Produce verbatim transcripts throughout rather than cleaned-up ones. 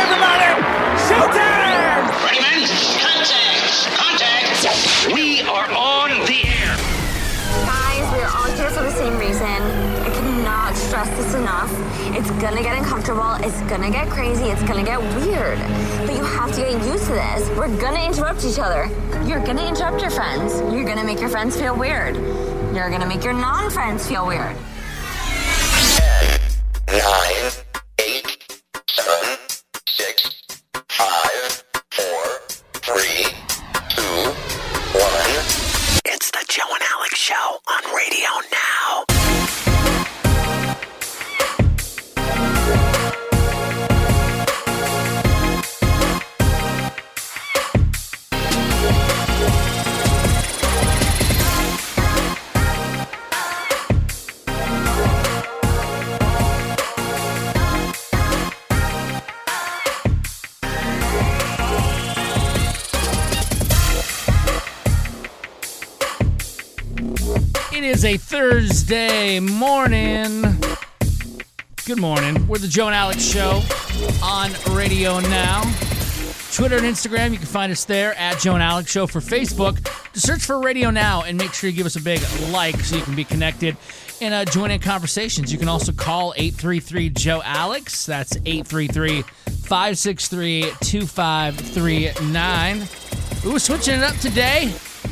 everybody! Showtime! Ready, men? Contact! Contact! We are on the air. Guys, we're all here for the same reason. I cannot stress this enough. It's gonna get uncomfortable, it's gonna get crazy, it's gonna get weird. But you have to get used to this. We're gonna interrupt each other. You're gonna interrupt your friends. You're gonna make your friends feel weird. You're gonna make your non-friends feel weird. ten, nine, eight, seven, six, five, four, three, two, one. It's the Joe and Alex Show on radio now. It is a Thursday morning. Good morning. We're the Joe and Alex Show on Radio Now. Twitter and Instagram, you can find us there at Joe and Alex Show. For Facebook, just search for Radio Now and make sure you give us a big like so you can be connected and uh, join in conversations. You can also call eight three three, Joe Alex. That's eight three three, five six three, two five three nine. Ooh, switching it up today.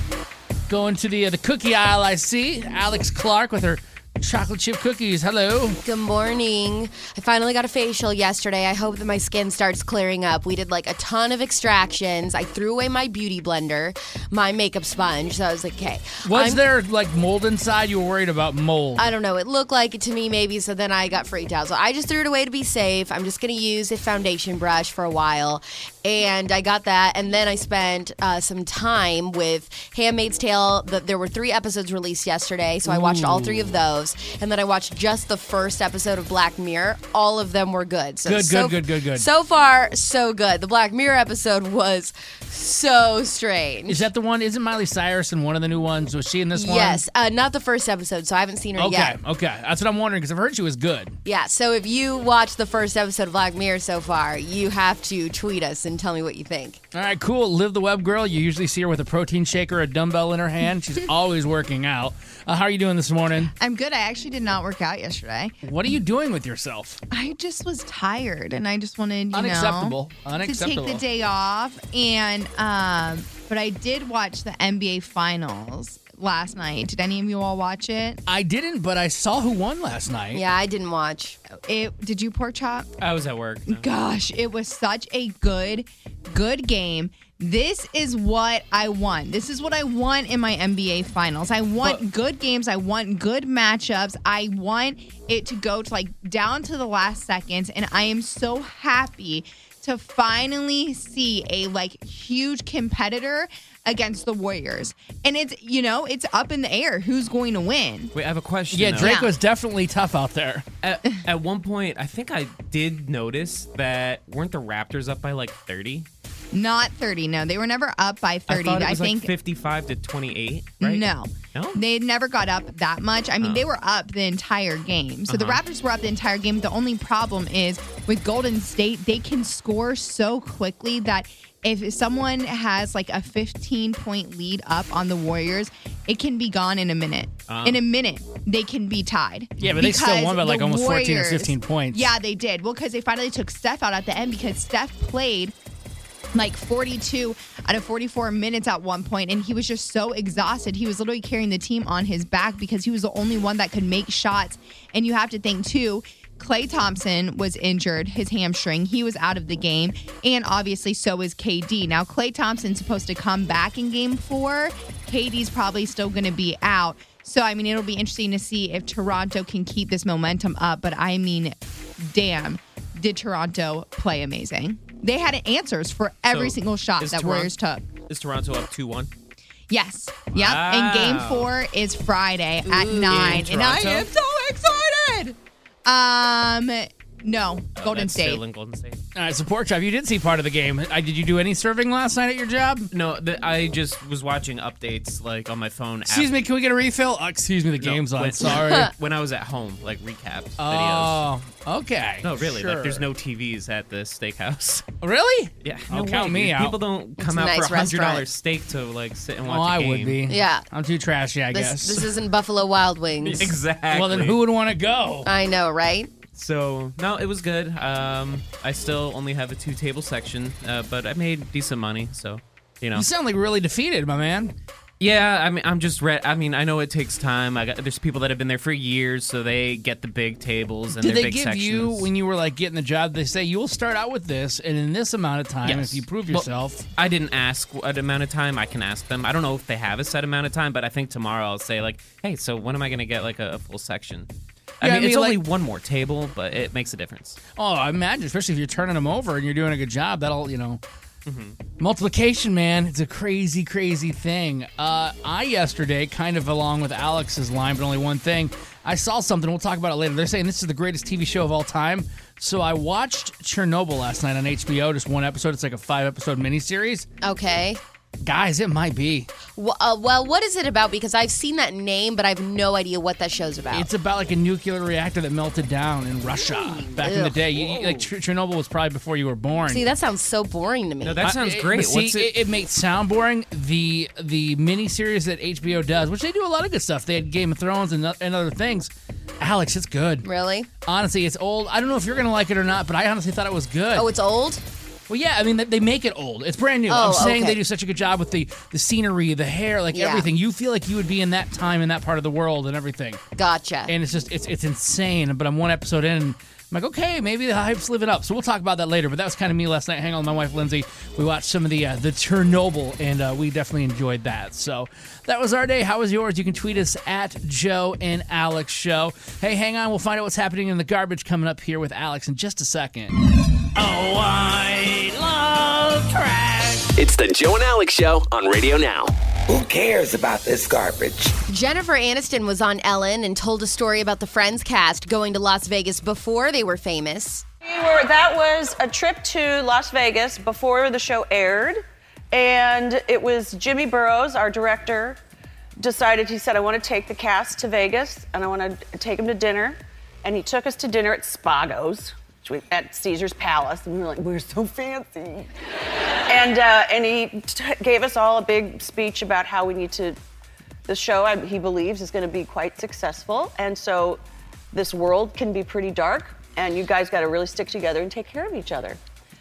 Going to the uh, the cookie aisle, I see. Alex Clark with her chocolate chip cookies. Hello. Good morning. I finally got a facial yesterday. I hope that my skin starts clearing up. We did like a ton of extractions. I threw away my beauty blender, my makeup sponge. So I was like, okay. Was I'm- there like mold inside? You were worried about mold. I don't know. It looked like it to me maybe, so then I got freaked out. So I just threw it away to be safe. I'm just going to use a foundation brush for a while. And I got that, and then I spent uh, some time with Handmaid's Tale. The, there were three episodes released yesterday, so I watched all three of those. And then I watched just the first episode of Black Mirror. All of them were good. So, Good, so, good, good, good, good. So far, so good. The Black Mirror episode was so strange. Is that the one? Isn't Miley Cyrus in one of the new ones? Was she in this one? Yes, uh, not the first episode, so I haven't seen her Okay, yet. okay. That's what I'm wondering because I've heard she was good. Yeah, so if you watched the first episode of Black Mirror so far, you have to tweet us and tell me what you think. All right, cool. Liv the Web Girl. You usually see her with a protein shaker, a dumbbell in her hand. She's always working out. Uh, how are you doing this morning? I'm good. I actually did not work out yesterday. What are you doing with yourself? I just was tired, and I just wanted, you Unacceptable. know, Unacceptable. to take the day off. And um, but I did watch the N B A Finals last night. Did any of you all watch it? I didn't, but I saw who won last night. Yeah, I didn't watch. It did you pork chop? I was at work. No. Gosh, it was such a good, good game. This is what I want. This is what I want in my N B A Finals. I want But- good games. I want good matchups. I want it to go to like down to the last seconds. And I am so happy to finally see a like huge competitor against the Warriors. And it's, you know, it's up in the air who's going to win. Wait, I have a question. Yeah, though. Drake Yeah. was definitely tough out there. At, at one point, I think I did notice that weren't the Raptors up by like thirty? Not thirty. No, they were never up by thirty. I thought it was think like fifty-five to twenty-eight, right? No. No? They never got up that much. I mean, Oh. they were up the entire game. So the Uh-huh. Raptors were up the entire game. The only problem is with Golden State, they can score so quickly that if someone has like a fifteen point lead up on the Warriors, it can be gone in a minute. Oh. In a minute, they can be tied. Yeah, but they still Because won by like the almost fourteen or Warriors- fifteen points. Yeah, they did. Well, because they finally took Steph out at the end because Steph played like forty-two out of forty-four minutes at one point, and he was just so exhausted. He was literally carrying the team on his back because he was the only one that could make shots. And you have to think, too, Klay Thompson was injured, his hamstring. He was out of the game. And obviously, so is K D. Now, Klay Thompson's supposed to come back in game four. K D's probably still going to be out. So, I mean, it'll be interesting to see if Toronto can keep this momentum up. But, I mean, damn, did Toronto play amazing. They had answers for every So, single shot is that Toron- Warriors took. Is Toronto up two one? Yes. Yep. And game Wow. four is Friday at Ooh. nine. In And I Toronto? am so excited. Um, No, Oh, Golden that's State. Still in Golden State. All right, so Pork Chop, you did see part of the game. Uh, did you do any serving last night at your job? No, the, I just was watching updates like on my phone. Excuse me, can we get a refill? Oh, excuse me, the game's on. when, Sorry. When I was at home, like recaps videos. Oh, okay. No, really. Sure. Like, there's no T Vs at the steakhouse. Really? Yeah, Oh, no count way, me dude. out. People don't come a out nice for a hundred dollar restaurant. steak to like sit and watch Oh, a I game. would be. Yeah. I'm too trashy, I This, guess. this isn't Buffalo Wild Wings. Exactly. Well, then who would want to go? I know, right? So no, it was good. Um, I still only have a two table section, uh, but I made decent money. So, you know. You sound like really defeated, my man. Yeah, I mean, I'm just re- I mean, I know it takes time. I got there's people that have been there for years, so they get the big tables and Did their they big give sections. you, when you were like getting the job, they say you'll start out with this, and in this amount of time, Yes. if you prove Well, yourself. I didn't ask what amount of time. I can ask them. I don't know if they have a set amount of time, but I think tomorrow I'll say like, hey, so when am I going to get like a, a full section? I Yeah, mean, I it's mean, only like- one more table, but it makes a difference. Oh, I imagine, especially if you're turning them over and you're doing a good job, that'll, you know. Multiplication, man. It's a crazy, crazy thing. Uh, I, yesterday, kind of along with Alex's line, but only one thing, I saw something. We'll talk about it later. They're saying this is the greatest T V show of all time. So I watched Chernobyl last night on H B O, just one episode. It's like a five-episode miniseries. Okay. Guys, it might be. Well, uh, well, what is it about? Because I've seen that name, but I have no idea what that show's about. It's about like a nuclear reactor that melted down in Russia back in the Ugh. day. You, you- like Ch- Chernobyl was probably before you were born. See, that sounds so boring to me. No, that sounds I- it- great. but see, What's it? it? It, may sound boring. The the miniseries that H B O does, which they do a lot of good stuff. They had Game of Thrones and, o- and other things. Alex, it's good. Really? Honestly, it's old. I don't know if you're gonna like it or not, but I honestly thought it was good. Oh, it's old? Well, yeah. I mean, they- they make it old. It's brand new. Oh, I'm saying okay. they do such a good job with the the scenery, the hair, like Yeah. everything. You feel like you would be in that time in that part of the world and everything. Gotcha. And it's just it's it's insane. But I'm one episode in, and I'm like, okay, maybe the hype's living up. So we'll talk about that later. But that was kind of me last night, hanging out with my wife Lindsay. We watched some of the uh, the Chernobyl, and uh, we definitely enjoyed that. So that was our day. How was yours? You can tweet us at Joe and Alex Show. Hey, hang on. We'll find out what's happening in the garbage coming up here with Alex in just a second. Oh, I love trash. It's the Joe and Alex Show on Radio Now. Who cares about this garbage? Jennifer Aniston was on Ellen and told a story about the Friends cast going to Las Vegas before they were famous. We were, that was a trip to Las Vegas before the show aired, and it was Jimmy Burrows, our director, decided, he said, I want to take the cast to Vegas, and I want to take them to dinner, and he took us to dinner at Spago's, which was at Caesar's Palace, and we were like, we're so fancy. and uh, and he t- gave us all a big speech about how we need to, the show, I, he believes, is going to be quite successful, and so this world can be pretty dark, and you guys got to really stick together and take care of each other.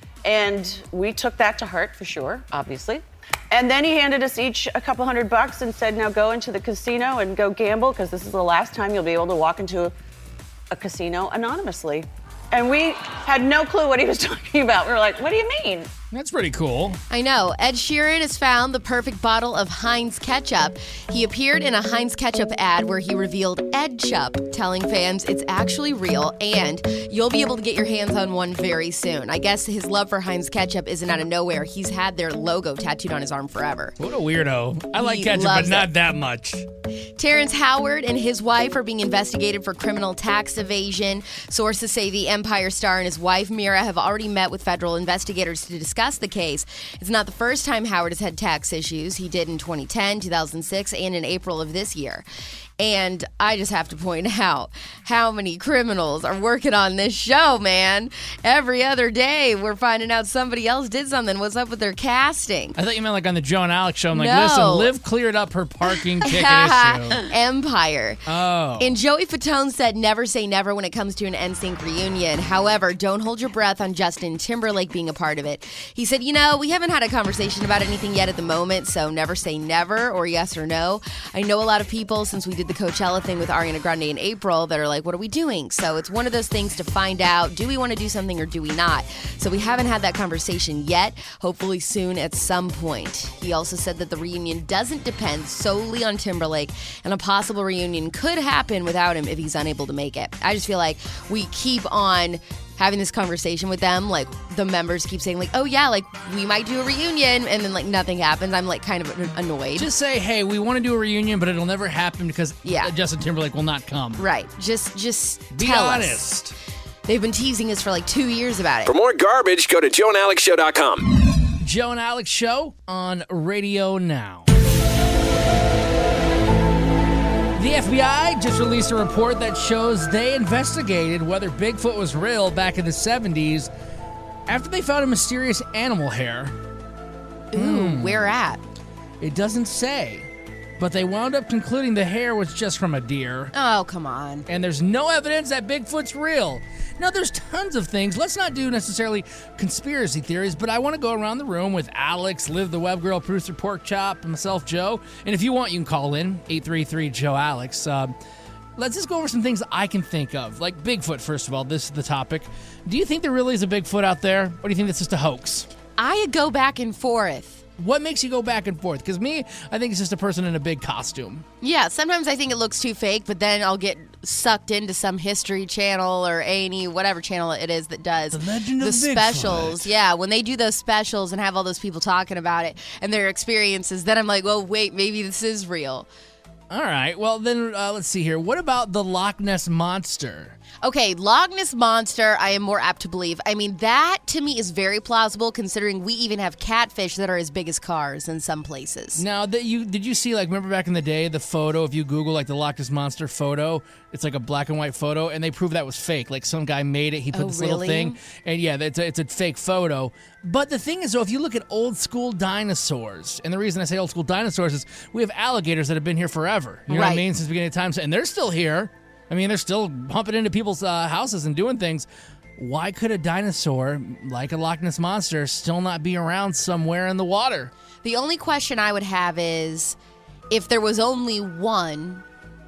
And we took that to heart for sure, obviously. And then he handed us each a couple hundred bucks and said, now go into the casino and go gamble, because this is the last time you'll be able to walk into a, a casino anonymously. And we had no clue what he was talking about. We were like, what do you mean? That's pretty cool. I know. Ed Sheeran has found the perfect bottle of Heinz ketchup. He appeared in a Heinz ketchup ad where he revealed Ed Chup, telling fans it's actually real and you'll be able to get your hands on one very soon. I guess his love for Heinz ketchup isn't out of nowhere. He's had their logo tattooed on his arm forever. What a weirdo. I like He ketchup, but loves not it. that much. Terrence Howard and his wife are being investigated for criminal tax evasion. Sources say the Empire star and his wife, Mira, have already met with federal investigators to discuss the case. It's not the first time Howard has had tax issues. He did in twenty ten, two thousand six, and in April of this year. And I just have to point out how many criminals are working on this show, man. Every other day, we're finding out somebody else did something. What's up with their casting? I thought you meant like on the Joe and Alex Show. I'm like, No. listen, Liv cleared up her parking ticket issue. Empire. Oh. And Joey Fatone said never say never when it comes to an N Sync reunion. However, don't hold your breath on Justin Timberlake being a part of it. He said, you know, we haven't had a conversation about anything yet at the moment, so never say never or yes or no. I know a lot of people, since we did the Coachella thing with Ariana Grande in April, that are like, what are we doing? So it's one of those things to find out, do we want to do something or do we not? So we haven't had that conversation yet, hopefully soon at some point. He also said that the reunion doesn't depend solely on Timberlake, and a possible reunion could happen without him if he's unable to make it. I just feel like we keep on having this conversation with them, like the members keep saying like, oh yeah, like we might do a reunion, and then like nothing happens. I'm like kind of annoyed. Just say, hey, we want to do a reunion, but it'll never happen because Yeah. Justin Timberlake will not come. Right. Just just Be tell honest. us. They've been teasing us for like two years about it. For more garbage, go to joe and alex show dot com. Joe and Alex Show on Radio Now. The F B I just released a report that shows they investigated whether Bigfoot was real back in the seventies after they found a mysterious animal hair. Ooh, Hmm. where at? It doesn't say, but they wound up concluding the hair was just from a deer. Oh, come on. And there's no evidence that Bigfoot's real. Now, there's tons of things. Let's not do necessarily conspiracy theories, but I want to go around the room with Alex, Liv the Web Girl, producer Pork Chop, and myself, Joe. And if you want, you can call in, eight three three, Joe Alex. Um, let's just go over some things I can think of. Like Bigfoot, first of all. This is the topic. Do you think there really is a Bigfoot out there? Or do you think that's just a hoax? I go back and forth. What makes you go back and forth? Because me, I think it's just a person in a big costume. Yeah, sometimes I think it looks too fake, but then I'll get sucked into some History Channel or A and E, whatever channel it is that does The Legend of the Bigfoot. specials. Yeah, when they do those specials and have all those people talking about it and their experiences, then I'm like, well, wait, maybe this is real. All right. Well, then uh, let's see here. What about the Loch Ness Monster? Okay, Loch Ness Monster, I am more apt to believe. I mean, that to me is very plausible considering we even have catfish that are as big as cars in some places. Now, that you did you see, like, remember back in the day, the photo, if you Google, like, the Loch Ness Monster photo, it's like a black and white photo, and they proved that was fake. Like, some guy made it, he put Oh, this little really? thing, and yeah, it's a, it's a fake photo. But the thing is, though, if you look at old school dinosaurs, and the reason I say old school dinosaurs is we have alligators that have been here forever. You know what I Right. mean? Since the beginning of time, and they're still here. I mean, they're still bumping into people's uh, houses and doing things. Why could a dinosaur, like a Loch Ness Monster, still not be around somewhere in the water? The only question I would have is if there was only one,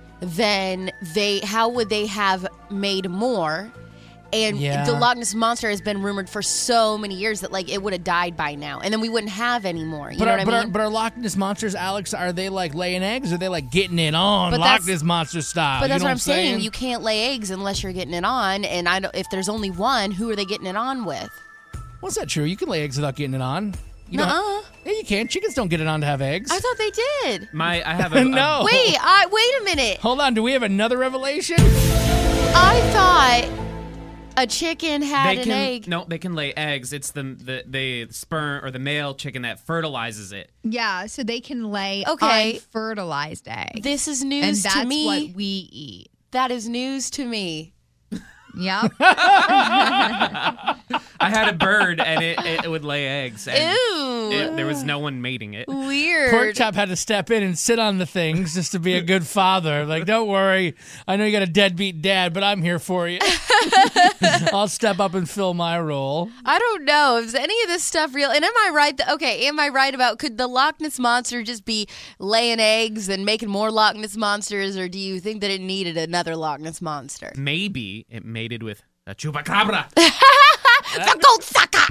then they how would they have made more? And Yeah. the Loch Ness Monster has been rumored for so many years that like it would have died by now, and then we wouldn't have any more. You But know are, what but, I are, mean? but are Loch Ness Monsters, Alex, are they like laying eggs or are they like getting it on But Loch that's- Ness Monster style? But You that's know what I'm saying. You can't lay eggs unless you're getting it on, and I don't, if there's only one, who are they getting it on with? What's that true? You can lay eggs without getting it on. You don't Nuh-uh. Yeah, you can. Chickens don't get it on to have eggs. I thought they did. My, I have a, a- No. Wait, I wait a minute. Hold on. Do we have another revelation? I thought a chicken had they an can egg. no, they can lay eggs. It's the the the sperm or the male chicken that fertilizes it. Yeah, so they can lay Okay. unfertilized eggs. This is and news that's to me. what we eat. That is news to me. Yep. I had a bird and it, it would lay eggs. And Ew. it- there was no one mating it. Weird. Pork Chop had to step in and sit on the things just to be a good father. Like, don't worry. I know you got a deadbeat dad, but I'm here for you. I'll step up and fill my role. I don't know. Is any of this stuff real? And am I right? That, okay, am I right about could the Loch Ness Monster just be laying eggs and making more Loch Ness Monsters, or do you think that it needed another Loch Ness Monster? Maybe it mated with a chupacabra. The gold sucker!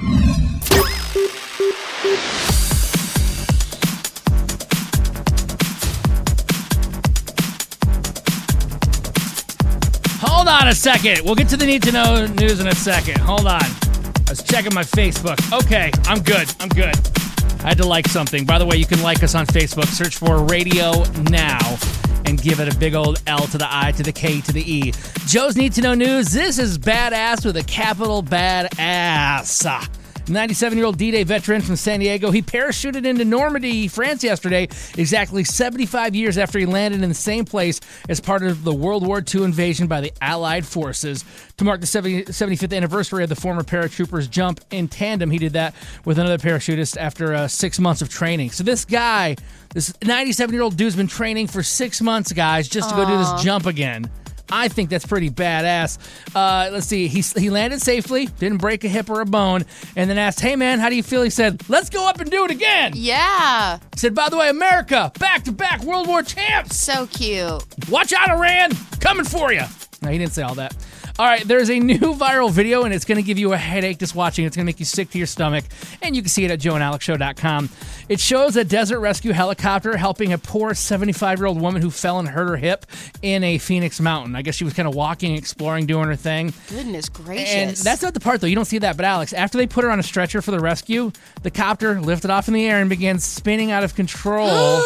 Hold on a second. We'll get to the need to know news in a second. Hold on. I was checking my Facebook. Okay, I'm good. I'm good. I had to like something. By the way, you can like us on Facebook. Search for Radio Now and give it a big old L to the I to the K to the E. Joe's Need to Know News. This is badass with a capital badass. ninety-seven-year-old D-Day veteran from San Diego. He parachuted into Normandy, France yesterday, exactly seventy-five years after he landed in the same place as part of the World War Two invasion by the Allied forces. To mark the seventy-fifth anniversary of the former paratrooper's jump in tandem, he did that with another parachutist after uh, six months of training. So this guy, this ninety-seven-year-old dude's been training for six months, guys, just to go do this jump again. I think that's pretty badass. Uh, let's see. He, he landed safely, didn't break a hip or a bone, and then asked, hey, man, how do you feel? He said, let's go up and do it again. Yeah. He said, by the way, America, back-to-back World War champs. So cute. Watch out, Iran. Coming for you. No, he didn't say all that. All right, there's a new viral video, and it's going to give you a headache just watching. It's going to make you sick to your stomach, and you can see it at joe and alex show dot com. It shows a desert rescue helicopter helping a poor seventy-five-year-old woman who fell and hurt her hip in a Phoenix mountain. I guess she was kind of walking, exploring, doing her thing. Goodness gracious. And that's not the part, though. You don't see that. But, Alex, after they put her on a stretcher for the rescue, the copter lifted off in the air and began spinning out of control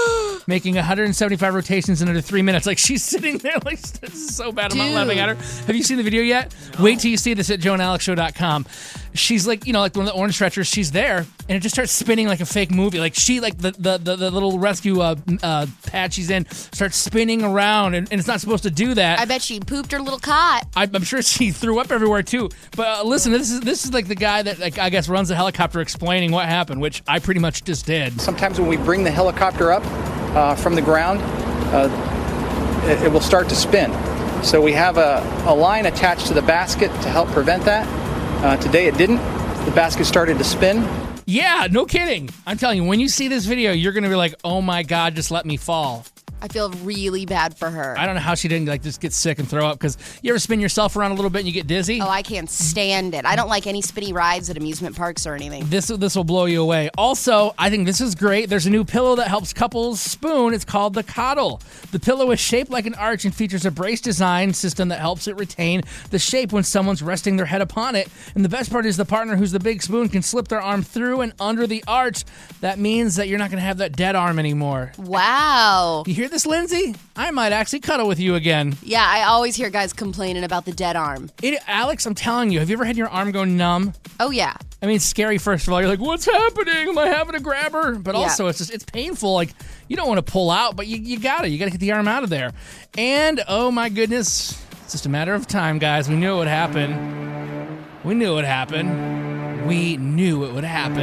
making one hundred seventy-five rotations in under three minutes. Like, she's sitting there like, this is so bad. I'm not Dude. laughing at her. Have you seen the video yet? No. Wait till you see this at joe and alex show dot com. She's like, you know, like one of the orange stretchers. She's there, and it just starts spinning like a fake movie. Like, she, like the the, the, the little rescue uh, uh, pad she's in starts spinning around, and, and it's not supposed to do that. I bet she pooped her little cot. I, I'm sure she threw up everywhere too. But uh, listen, this is this is like the guy that, like, I guess runs the helicopter explaining what happened, which I pretty much just did. Sometimes when we bring the helicopter up uh, from the ground, uh, it, it will start to spin. So we have a, a line attached to the basket to help prevent that. Uh, today it didn't. The basket started to spin. Yeah, no kidding. I'm telling you, when you see this video, you're going to be like, oh my God, just let me fall. I feel really bad for her. I don't know how she didn't like just get sick and throw up, because you ever spin yourself around a little bit and you get dizzy? Oh, I can't stand it. I don't like any spinny rides at amusement parks or anything. This this will blow you away. Also, I think this is great. There's a new pillow that helps couples spoon. It's called the Coddle. The pillow is shaped like an arch and features a brace design system that helps it retain the shape when someone's resting their head upon it. And the best part is the partner who's the big spoon can slip their arm through and under the arch. That means that you're not going to have that dead arm anymore. Wow. You hear this, Lindsay? I might actually cuddle with you again. Yeah, I always hear guys complaining about the dead arm. It, Alex, I'm telling you, have you ever had your arm go numb? Oh, yeah. I mean, it's scary, first of all. You're like, what's happening? Am I having a grabber? But Yeah. also, it's just it's painful. Like, you don't want to pull out, but you, you got to. You got to get the arm out of there. And, oh, my goodness, it's just a matter of time, guys. We knew it would happen. We knew it would happen. We knew it would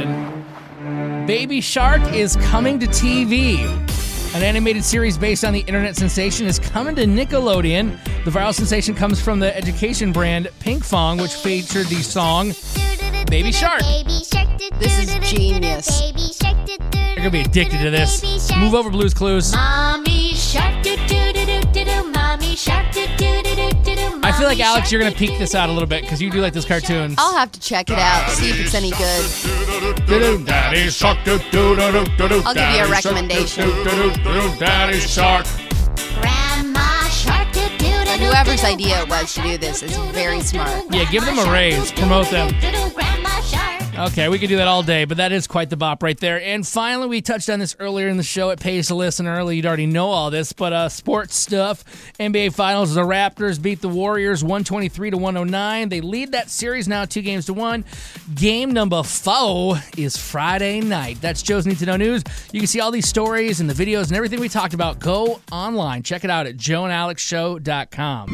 happen. Baby Shark is coming to T V. An animated series based on the internet sensation is coming to Nickelodeon. The viral sensation comes from the education brand Pinkfong, which featured the song Baby Shark. This is genius. You're going to be addicted to this. Move over, Blue's Clues. Mommy shark do do do do do do. Mommy shark do do do do do do. I feel like, Alex, you're going to peek this out a little bit because you do like those cartoons. I'll have to check it out, see if it's any good. Daddy Shark. I'll give you a recommendation. Daddy Shark. Grandma shark do do do. And whoever's idea it was to do this is very smart. Yeah, give them a raise. Promote them. Grandma shark. Okay, we could do that all day, but that is quite the bop right there. And finally, we touched on this earlier in the show. It pays to listen early. You'd already know all this, but uh, sports stuff. N B A Finals, the Raptors beat the Warriors one twenty-three to one oh nine. They lead that series now two games to one. Game number four is Friday night. That's Joe's Need to Know News. You can see all these stories and the videos and everything we talked about. Go online. Check it out at joe and alex show dot com.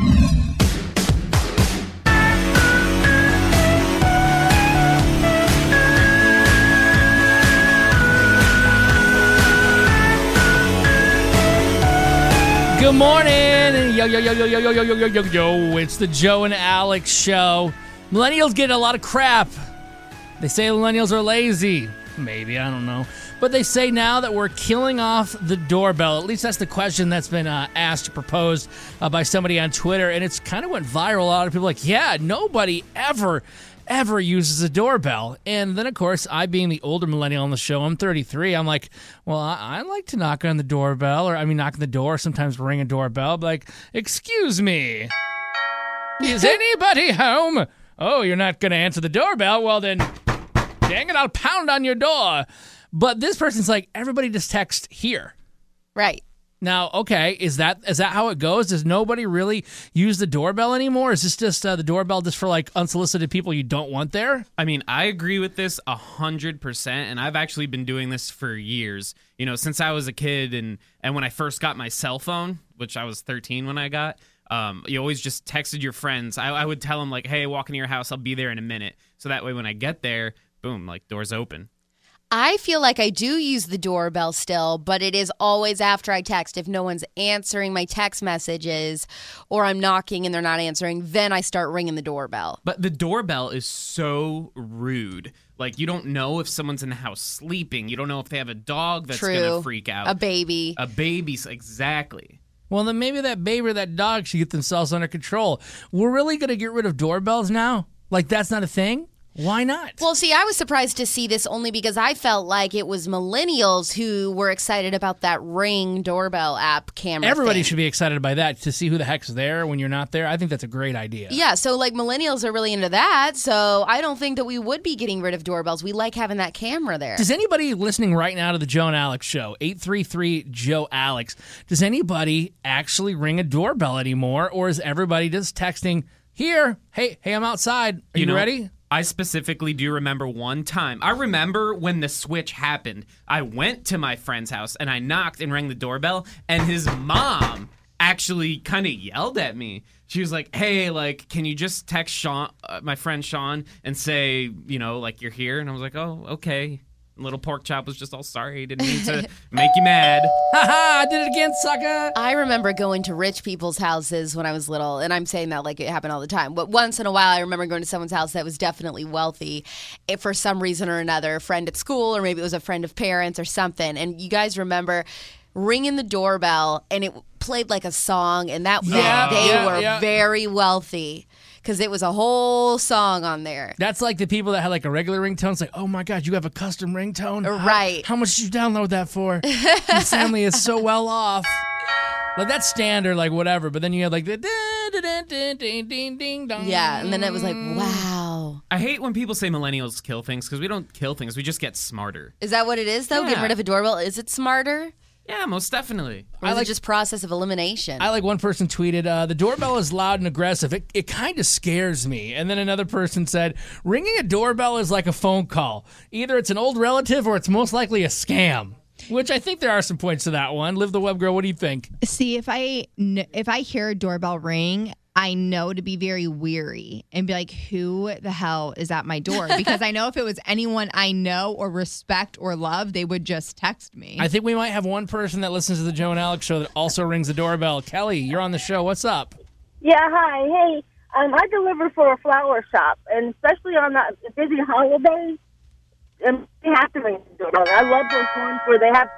Good morning. Yo, yo, yo, yo, yo, yo, yo, yo, yo, yo, yo. It's the Joe and Alex Show. Millennials get a lot of crap. They say millennials are lazy. Maybe, I don't know. But they say now that we're killing off the doorbell. At least that's the question that's been uh, asked, proposed uh, by somebody on Twitter. And it's kind of went viral. A lot of people are like, yeah, nobody ever, ever uses a doorbell. And then, of course, I being the older millennial on the show, I'm thirty-three. I'm like, well, I, I like to knock on the doorbell. Or, I mean, knock on the door, sometimes ring a doorbell. But like, excuse me, is anybody home? Oh, you're not going to answer the doorbell? Well, then, dang it, I'll pound on your door. But this person's like, everybody just text here. Right. Now, okay, is that is that how it goes? Does nobody really use the doorbell anymore? Is this just uh, the doorbell just for like unsolicited people you don't want there? I mean, I agree with this one hundred percent, and I've actually been doing this for years. You know, since I was a kid and, and when I first got my cell phone, which I was thirteen when I got, um, you always just texted your friends. I, I would tell them, like, hey, walk into your house, I'll be there in a minute. So that way when I get there, boom, like, doors open. I feel like I do use the doorbell still, but it is always after I text. If no one's answering my text messages or I'm knocking and they're not answering, then I start ringing the doorbell. But the doorbell is so rude. Like, you don't know if someone's in the house sleeping. You don't know if they have a dog that's going to freak out. A baby. A baby, exactly. Well, then maybe that baby or that dog should get themselves under control. We're really going to get rid of doorbells now? Like, that's not a thing? Why not? Well, see, I was surprised to see this only because I felt like it was millennials who were excited about that Ring doorbell app camera. Everybody thing. should be excited by that to see who the heck's there when you're not there. I think that's a great idea. Yeah, so like millennials are really into that. So I don't think that we would be getting rid of doorbells. We like having that camera there. Does anybody listening right now to the Joe and Alex show, eight three three, Joe Alex, does anybody actually ring a doorbell anymore? Or is everybody just texting, here, hey, hey, I'm outside. Are you, know, ready? I specifically do remember one time. I remember when the switch happened. I went to my friend's house and I knocked and rang the doorbell, and his mom actually kind of yelled at me. She was like, hey, like, can you just text Sean, uh, my friend Sean, and say, you know, like, you're here? And I was like, oh, okay. Little pork chop was just all sorry. Didn't mean to make you mad. Ha ha! I did it again, sucker. I remember going to rich people's houses when I was little, and I'm saying that like it happened all the time. But once in a while, I remember going to someone's house that was definitely wealthy, if for some reason or another, a friend at school, or maybe it was a friend of parents or something. And you guys remember ringing the doorbell, and it played like a song, and that Yeah, they yeah, were yeah. very wealthy. Because it was a whole song on there. That's like the people that had like a regular ringtone. It's like, oh my God, you have a custom ringtone? How- Right. How, much did you download that for? Your family is so well off. Like that's standard, like whatever. But then you had like the ding ding ding ding dong. Yeah, and then it was like, wow. I hate when people say millennials kill things, because we don't kill things. We just get smarter. Is that what it is, though? Yeah. Getting rid of a doorbell? Is it smarter? Yeah, most definitely. Or is it just process of elimination? I like one person tweeted, uh, the doorbell is loud and aggressive. It, it kind of scares me. And then another person said, ringing a doorbell is like a phone call. Either it's an old relative or it's most likely a scam. Which I think there are some points to that one. Live the Web Girl, what do you think? See, if I kn- if I hear a doorbell ring, I know to be very weary and be like, who the hell is at my door? Because I know if it was anyone I know or respect or love, they would just text me. I think we might have one person that listens to the Joe and Alex show that also rings the doorbell. Kelly, you're on the show. What's up? Yeah, hi. Hey, um, I deliver for a flower shop, and especially on the busy holidays, um, they have to ring the doorbell. I love those ones where they have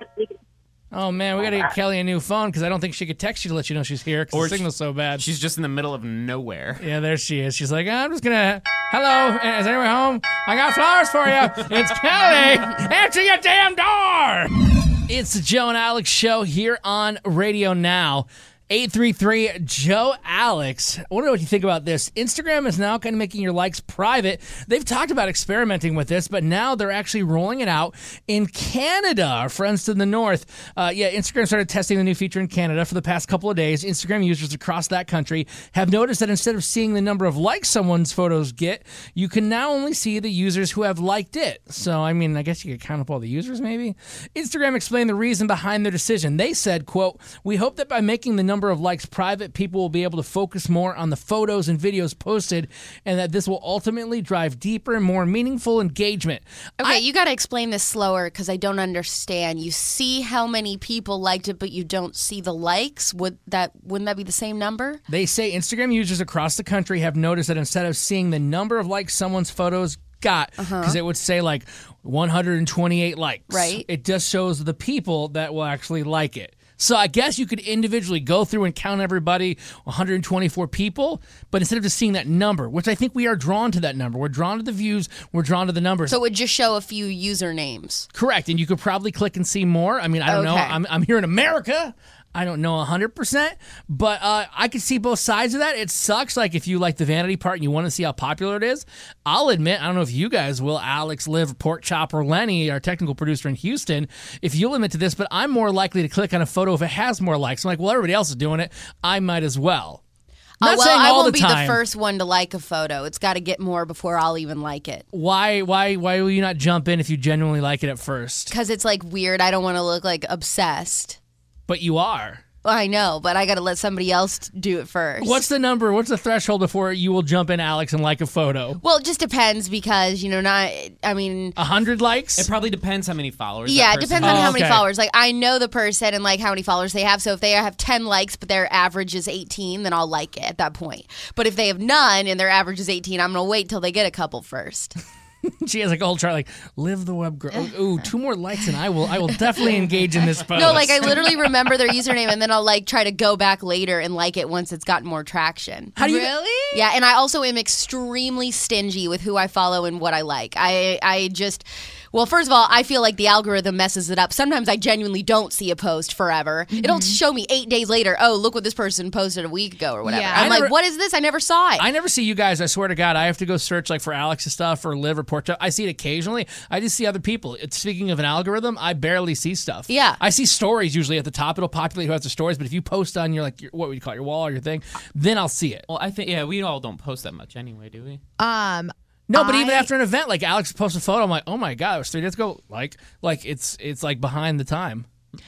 Oh, man, we got to get Kelly a new phone because I don't think she could text you to let you know she's here because the signal's so bad. She's just in the middle of nowhere. Yeah, there she is. She's like, I'm just going to, hello, is anyone home? I got flowers for you. It's Kelly. Answer your damn door. It's the Joe and Alex show here on Radio Now. eight three three, Joe Alex. I wonder what you think about this. Instagram is now kind of making your likes private. They've talked about experimenting with this, but now they're actually rolling it out in Canada. Our friends to the north. Uh, yeah, Instagram started testing the new feature in Canada for the past couple of days. Instagram users across that country have noticed that instead of seeing the number of likes someone's photos get, you can now only see the users who have liked it. So, I mean, I guess you could count up all the users maybe. Instagram explained the reason behind their decision. They said, quote, we hope that by making the number of likes private, people will be able to focus more on the photos and videos posted, and that this will ultimately drive deeper and more meaningful engagement. Okay, I, you got to explain this slower because I don't understand. You see how many people liked it, but you don't see the likes. Would that wouldn't that be the same number? They say Instagram users across the country have noticed that instead of seeing the number of likes someone's photos got, because uh-huh. it would say like one hundred twenty-eight likes, right? It just shows the people that will actually like it. So I guess you could individually go through and count everybody, one hundred twenty-four people, but instead of just seeing that number, which I think we are drawn to that number. We're drawn to the views. We're drawn to the numbers. So it would just show a few usernames. Correct. And you could probably click and see more. I mean, I don't okay. know. I'm, I'm here in America. I don't know one hundred percent, but uh, I can see both sides of that. It sucks, like, if you like the vanity part and you want to see how popular it is. I'll admit, I don't know if you guys will, Alex, Liv, Pork Chop, or Lenny, our technical producer in Houston, if you'll admit to this, but I'm more likely to click on a photo if it has more likes. I'm like, well, everybody else is doing it. I might as well. Uh, Not well, saying I all won't the be time. the first one to like a photo. It's got to get more before I'll even like it. Why, why, why will you not jump in if you genuinely like it at first? Because it's, like, weird. I don't want to look, like, obsessed. But you are. Well, I know, but I got to let somebody else do it first. What's the number? What's the threshold before you will jump in, Alex, and like a photo? Well, it just depends because, you know, not, I mean... A hundred likes? It probably depends how many followers Yeah, that it person depends on has. how Oh, many okay. followers. Like, I know the person and, like, how many followers they have. So if they have ten likes, but their average is eighteen, then I'll like it at that point. But if they have none and their average is eighteen, I'm going to wait till they get a couple first. She has like a whole chart, like live the web girl. Ooh, two more likes and I will I will definitely engage in this post. No, like I literally remember their username and then I'll like try to go back later and like it once it's gotten more traction. How do you really? Yeah, and I also am extremely stingy with who I follow and what I like. I I just well, first of all, I feel like the algorithm messes it up. Sometimes I genuinely don't see a post forever. Mm-hmm. It'll show me eight days later, oh, look what this person posted a week ago or whatever. Yeah. I'm I like, never, what is this? I never saw it. I never see you guys. I swear to God, I have to go search like for Alex's stuff or Liv or Porto. I see it occasionally. I just see other people. It's, speaking of an algorithm, I barely see stuff. Yeah. I see stories usually at the top. It'll populate who has the stories, but if you post on your, like, your, what would you call it, your wall or your thing, then I'll see it. Well, I think, yeah, we all don't post that much anyway, do we? Um... No, but I, even after an event, like Alex posts a photo, I'm like, oh my God, it was three days ago. Like, like it's it's like behind the time.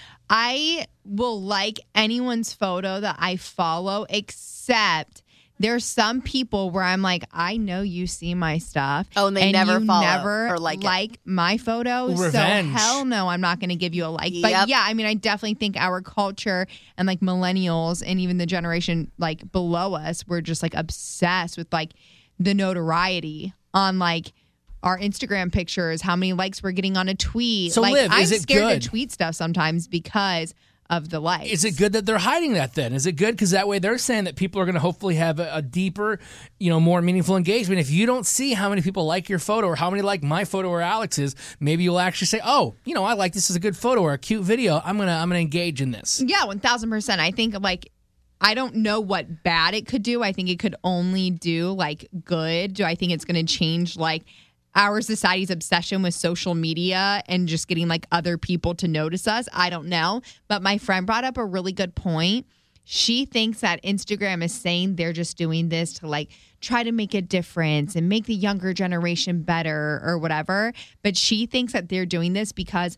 I will like anyone's photo that I follow, except there's some people where I'm like, I know you see my stuff. Oh, and they never you follow never or like, like my photos. Revenge. So hell no, I'm not going to give you a like. Yep. But yeah, I mean, I definitely think our culture and like millennials and even the generation like below us, we're just like obsessed with like the notoriety on like our Instagram pictures, how many likes we're getting on a tweet. So like Liv, I'm is it scared good? to tweet stuff sometimes because of the likes. Is it good that they're hiding that then? Is it good? Because that way they're saying that people are going to hopefully have a, a deeper, you know, more meaningful engagement. If you don't see how many people like your photo or how many like my photo or Alex's, maybe you'll actually say, oh, you know, I like this as a good photo or a cute video. I'm going to I'm gonna engage in this. Yeah, one thousand percent. I think like I don't know what bad it could do. I think it could only do like good. Do I think it's going to change like our society's obsession with social media and just getting like other people to notice us? I don't know. But my friend brought up a really good point. She thinks that Instagram is saying they're just doing this to like try to make a difference and make the younger generation better or whatever. But she thinks that they're doing this because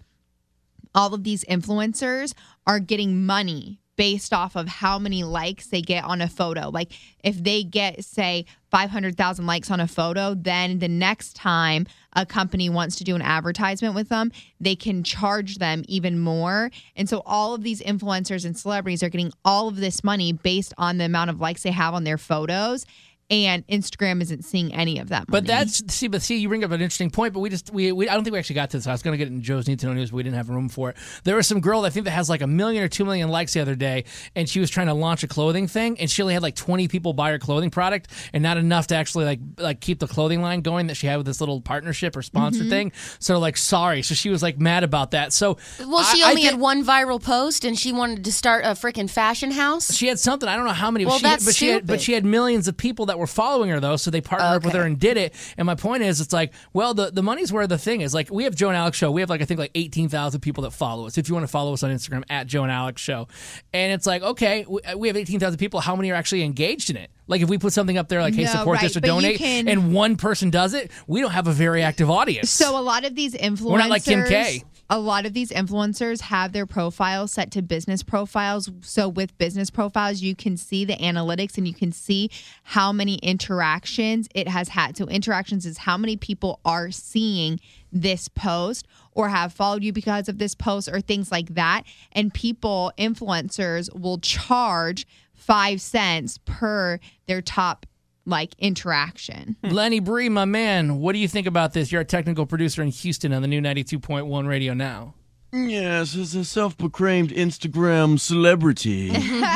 all of these influencers are getting money based off of how many likes they get on a photo. Like if they get, say, five hundred thousand likes on a photo, then the next time a company wants to do an advertisement with them, they can charge them even more. And so all of these influencers and celebrities are getting all of this money based on the amount of likes they have on their photos. And Instagram isn't seeing any of that money. But that's see, but see, you bring up an interesting point. But we just we, we I don't think we actually got to this. I was going to get it in Joe's Need to Know News, but we didn't have room for it. There was some girl I think that has like a million or two million likes the other day, and she was trying to launch a clothing thing, and she only had like twenty people buy her clothing product, and not enough to actually like like keep the clothing line going that she had with this little partnership or sponsor Mhm. thing. So like, sorry. So she was like mad about that. So Well, she I- I only thi- had one viral post, and she wanted to start a freaking fashion house. She had something. I don't know how many. Well, she had, that's but she had, but stupid. she had millions of people that were following her though. So they partnered up with Okay. her and did it. And my point is, it's like, well, the, the money's where the thing is. Like, we have Joe and Alex Show. We have like I think like eighteen thousand people that follow us. If you want to follow us on Instagram at Joe and Alex Show, and it's like, okay, we, we have eighteen thousand people. How many are actually engaged in it? Like, if we put something up there like, hey, No, support right, this or but you donate, can- and one person does it, we don't have a very active audience. So a lot of these influencers, We're not like Kim K. A lot of these influencers have their profiles set to business profiles. So with business profiles, you can see the analytics and you can see how many interactions it has had. So interactions is how many people are seeing this post or have followed you because of this post or things like that. And people, influencers, will charge five cents per their top like interaction. Lenny Bree, my man, what do you think about this? You're a technical producer in Houston on the new ninety-two point one Radio Now. Yes, as a self-proclaimed Instagram celebrity.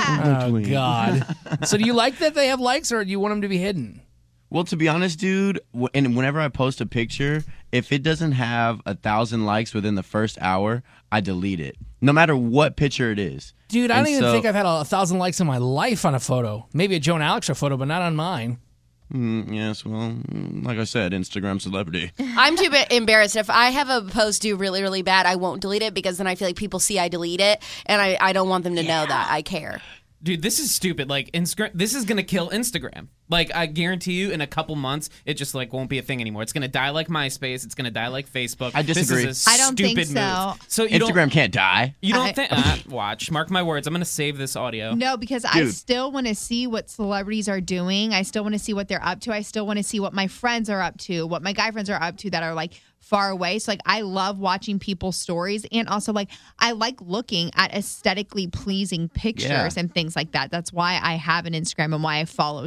Oh, God. So do you like that they have likes, or do you want them to be hidden? Well, to be honest, dude, w- and whenever I post a picture, if it doesn't have a thousand likes within the first hour, I delete it, no matter what picture it is. Dude, I And don't even so- think I've had a, a thousand likes in my life on a photo. Maybe a Joe and Alex Show photo, but not on mine. Mm, yes, well, mm, like I said, Instagram celebrity. I'm too bit embarrassed. If I have a post do really, really bad, I won't delete it because then I feel like people see I delete it, and I, I don't want them to know that I care. Dude, this is stupid. Like, Instagram, this is gonna kill Instagram. Like, I guarantee you, in a couple months, it just like won't be a thing anymore. It's gonna die like MySpace. It's gonna die like Facebook. I disagree. This is a I don't think stupid so. move. So you Instagram don't, can't die. You don't I- think? Uh, watch, mark my words. I'm gonna save this audio. No, because I Dude. still want to see what celebrities are doing. I still want to see what they're up to. I still want to see what my friends are up to, what my guy friends are up to that are like far away. So like I love watching people's stories, and also like I like looking at aesthetically pleasing pictures Yeah. and things like that. That's why I have an Instagram and why I follow certain I think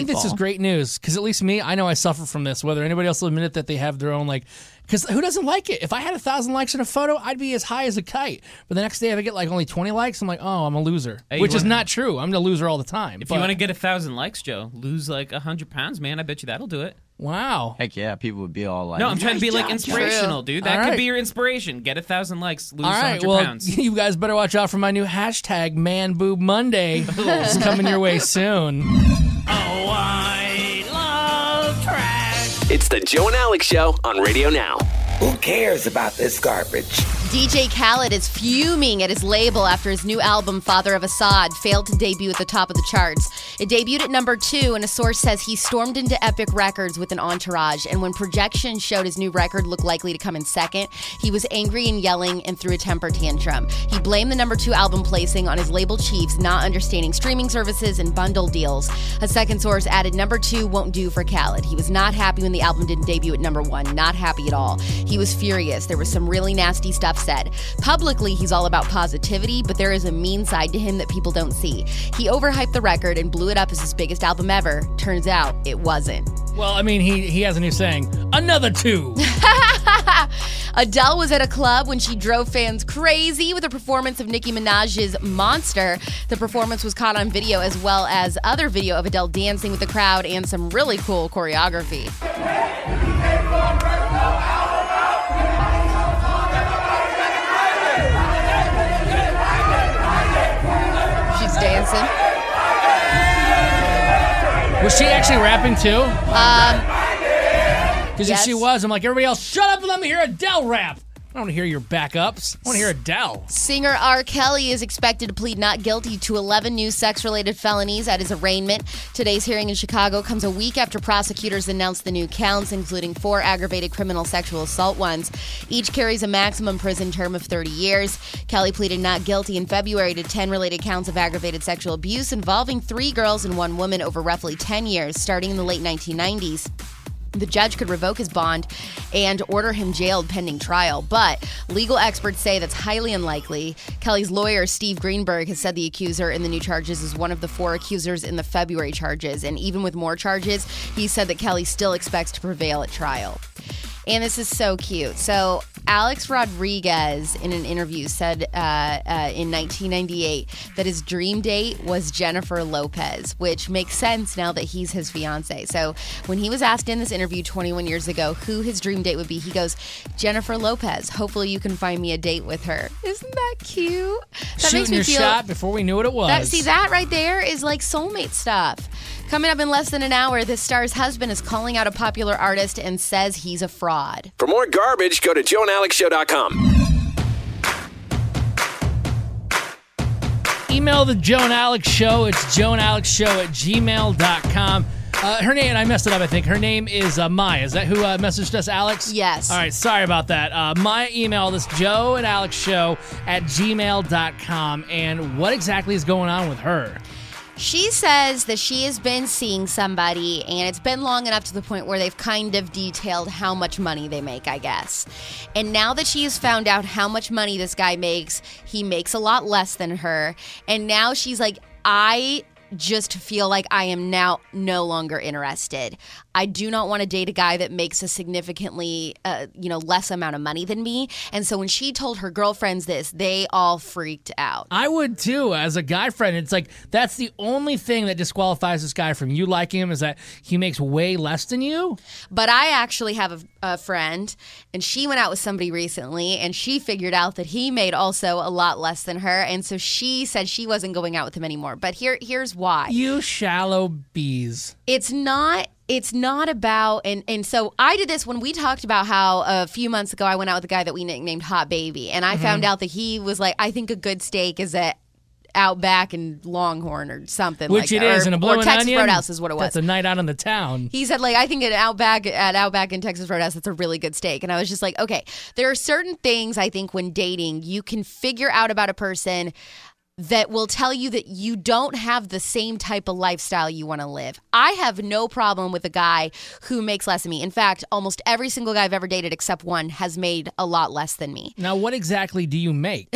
think this is great news because at least me, I know I suffer from this. Whether anybody else will admit it, that they have their own like, because who doesn't like it? If I had a thousand likes in a photo, I'd be as high as a kite. But the next day, if I get like only twenty likes, I'm like, oh, I'm a loser, Hey, which you is wanna- not true. I'm the loser all the time. If But- you want to get a thousand likes, Joe, lose like a hundred pounds, man. I bet you that'll do it. Wow. Heck yeah, people would be all like, No, I'm trying to be like "Nice job, inspirational, dude. That All could right. be your inspiration. Get a thousand likes, lose All a right, hundred well, pounds. you guys better watch out for my new hashtag, Man Boob Monday. It's coming your way soon. Oh, I love trash. It's the Joe and Alex Show on Radio Now. Who cares about this garbage? D J Khaled is fuming at his label after his new album, Father of Assad, failed to debut at the top of the charts. It debuted at number two, and a source says he stormed into Epic Records with an entourage, and when projections showed his new record looked likely to come in second, he was angry and yelling and threw a temper tantrum. He blamed the number two album placing on his label chiefs not understanding streaming services and bundle deals. A second source added number two won't do for Khaled. He was not happy when the album didn't debut at number one, not happy at all. He was furious. There was some really nasty stuff said. Publicly, he's all about positivity, but there is a mean side to him that people don't see. He overhyped the record and blew it up as his biggest album ever. Turns out it wasn't. Well, I mean, he he has a new saying, another two. Adele was at a club when she drove fans crazy with a performance of Nicki Minaj's Monster. The performance was caught on video as well as other video of Adele dancing with the crowd and some really cool choreography. She's dancing. Was she actually rapping too? Um, Because yes. if she was, I'm like, everybody else, shut up and let me hear Adele rap. I don't want to hear your backups. I want to hear Adele. Singer R. Kelly is expected to plead not guilty to eleven new sex-related felonies at his arraignment. Today's hearing in Chicago comes a week after prosecutors announced the new counts, including four aggravated criminal sexual assault ones. Each carries a maximum prison term of thirty years. Kelly pleaded not guilty in February to ten related counts of aggravated sexual abuse involving three girls and one woman over roughly ten years, starting in the late nineteen nineties. The judge could revoke his bond and order him jailed pending trial, but legal experts say that's highly unlikely. Kelly's lawyer, Steve Greenberg, has said the accuser in the new charges is one of the four accusers in the February charges, and even with more charges, he said that Kelly still expects to prevail at trial. And this is so cute. So Alex Rodriguez, in an interview, said uh, uh, in nineteen ninety-eight that his dream date was Jennifer Lopez, which makes sense now that he's his fiance. So when he was asked in this interview twenty-one years ago who his dream date would be, he goes, Jennifer Lopez. Hopefully you can find me a date with her. Isn't that cute? That Shooting makes me your feel. shot before we knew what it was. That, see, that right there is like soulmate stuff. Coming up in less than an hour, this star's husband is calling out a popular artist and says he's a fraud. For more garbage, go to joe and alex show dot com. Email the Joe and Alex Show. It's joe and alex show at gmail dot com. Uh, her name, and I messed it up, I think. Her name is uh, Maya. Is that who uh, messaged us, Alex? Yes. All right, sorry about that. Uh, my email is joe and alex show at gmail dot com. And what exactly is going on with her? She says that she has been seeing somebody, and it's been long enough to the point where they've kind of detailed how much money they make, I guess. And now that she has found out how much money this guy makes, he makes a lot less than her. And now she's like, I just feel like I am now no longer interested. I do not want to date a guy that makes a significantly, uh, you know, less amount of money than me. And so when she told her girlfriends this, they all freaked out. I would too, as a guy friend. It's like, that's the only thing that disqualifies this guy from you liking him is that he makes way less than you. But I actually have a, a friend, and she went out with somebody recently, and she figured out that he made also a lot less than her. And so she said she wasn't going out with him anymore. But here, here's why. You shallow bees. It's not... It's not about, and, and so I did this when we talked about how a few months ago I went out with a guy that we nicknamed Hot Baby, and I Mm-hmm. found out that he was like, I think a good steak is at Outback and Longhorn or something Which like it that. is, or, and a or Bloomin' Texas Onion. Roadhouse is what it was. That's a night out in the town. He said, like, I think at Outback at Outback and Texas Roadhouse, that's a really good steak. And I was just like, okay, there are certain things I think when dating, you can figure out about a person that will tell you that you don't have the same type of lifestyle you want to live. I have no problem with a guy who makes less than me. In fact, almost every single guy I've ever dated except one has made a lot less than me. Now, what exactly do you make?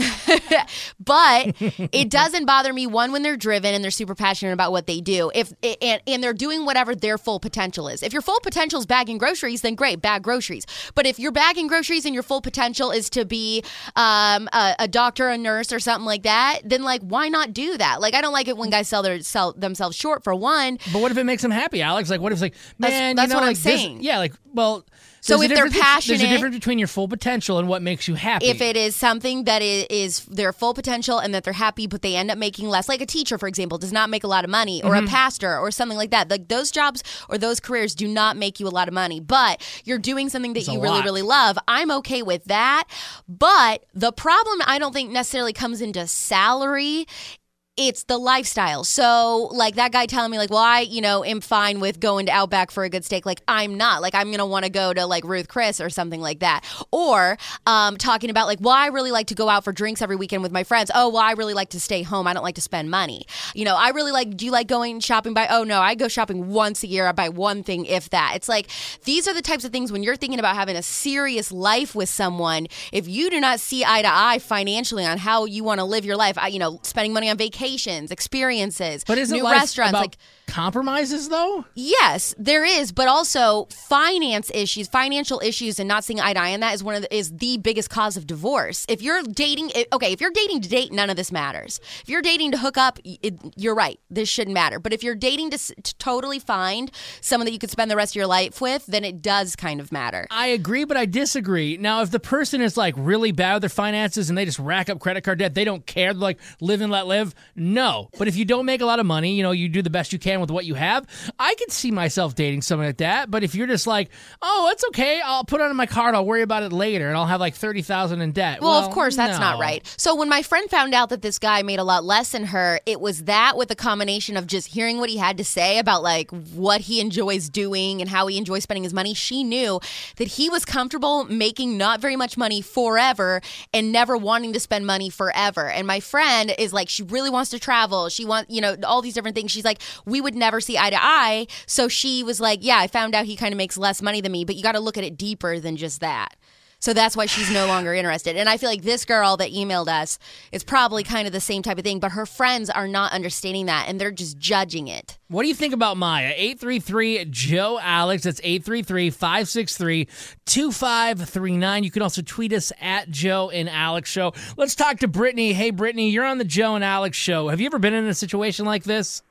But it doesn't bother me, one, when they're driven and they're super passionate about what they do, if and, and they're doing whatever their full potential is. If your full potential is bagging groceries, then great, bag groceries. But if you're bagging groceries and your full potential is to be um, a, a doctor, a nurse, or something like that, then like, why not do that? Like, I don't like it when guys sell their sell themselves short, for one. But what if it makes them happy, Alex? Like, what if it's like, man, that's, that's you know, what like I'm this- saying. yeah, like, well. So there's if a they're difference- passionate, there's a difference between your full potential and what makes you happy. if it is something that is, is their full potential and that they're happy, but they end up making less, like a teacher, for example, does not make a lot of money, or Mhm. a pastor or something like that. Like, those jobs or those careers do not make you a lot of money, but you're doing something that It's a you really, lot. really love. I'm okay with that. But the problem, I don't think necessarily comes into salary. It's the lifestyle. So, like, that guy telling me, like, well, I, you know, am fine with going to Outback for a good steak. Like, I'm not. Like, I'm going to want to go to, like, Ruth Chris or something like that. Or um, talking about, like, well, I really like to go out for drinks every weekend with my friends. Oh, well, I really like to stay home. I don't like to spend money. You know, I really like, do you like going shopping by? Oh, no, I go shopping once a year. I buy one thing, if that. It's like, these are the types of things when you're thinking about having a serious life with someone, if you do not see eye to eye financially on how you want to live your life, I- you know, spending money on vacations, experiences, But isn't new life restaurants, about like compromises, though? yes, there is, but also finance issues, financial issues, and not seeing eye to eye on that is one of the, is the biggest cause of divorce. If you're dating, okay, if you're dating to date, none of this matters. If you're dating to hook up, it, you're right, this shouldn't matter. But if you're dating to, s- to totally find someone that you could spend the rest of your life with, then it does kind of matter. I agree, but I disagree. Now, if the person is like really bad with their finances and they just rack up credit card debt, they don't care, they're like live and let live. No. But if you don't make a lot of money, you know, you do the best you can with what you have, I could see myself dating someone like that. But if you're just like, oh, it's okay, I'll put it on my card, I'll worry about it later, and I'll have like thirty thousand dollars in debt. Well, of course, that's no. not right. So when my friend found out that this guy made a lot less than her, it was that with a combination of just hearing what he had to say about like what he enjoys doing and how he enjoys spending his money. She knew that he was comfortable making not very much money forever and never wanting to spend money forever. And my friend is like, she really wants to travel. She wants, you know, all these different things. She's like, we would never see eye to eye. So she was like, yeah, I found out he kind of makes less money than me, but you got to look at it deeper than just that. So that's why she's no longer interested. And I feel like this girl that emailed us is probably kind of the same type of thing, but her friends are not understanding that and they're just judging it. What do you think about Maya? eight three three, Joe Alex. That's eight three three, five six three, two five three nine. You can also tweet us at Joe and Alex Show. Let's talk to Brittany. Hey, Brittany, you're on the Joe and Alex Show. Have you ever been in a situation like this?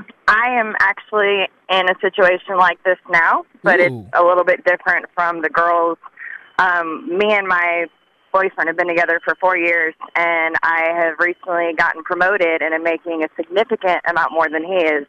I am actually in a situation like this now, but Ooh. it's a little bit different from the girls. Um, me and my boyfriend have been together for four years, and I have recently gotten promoted and am making a significant amount more than he is.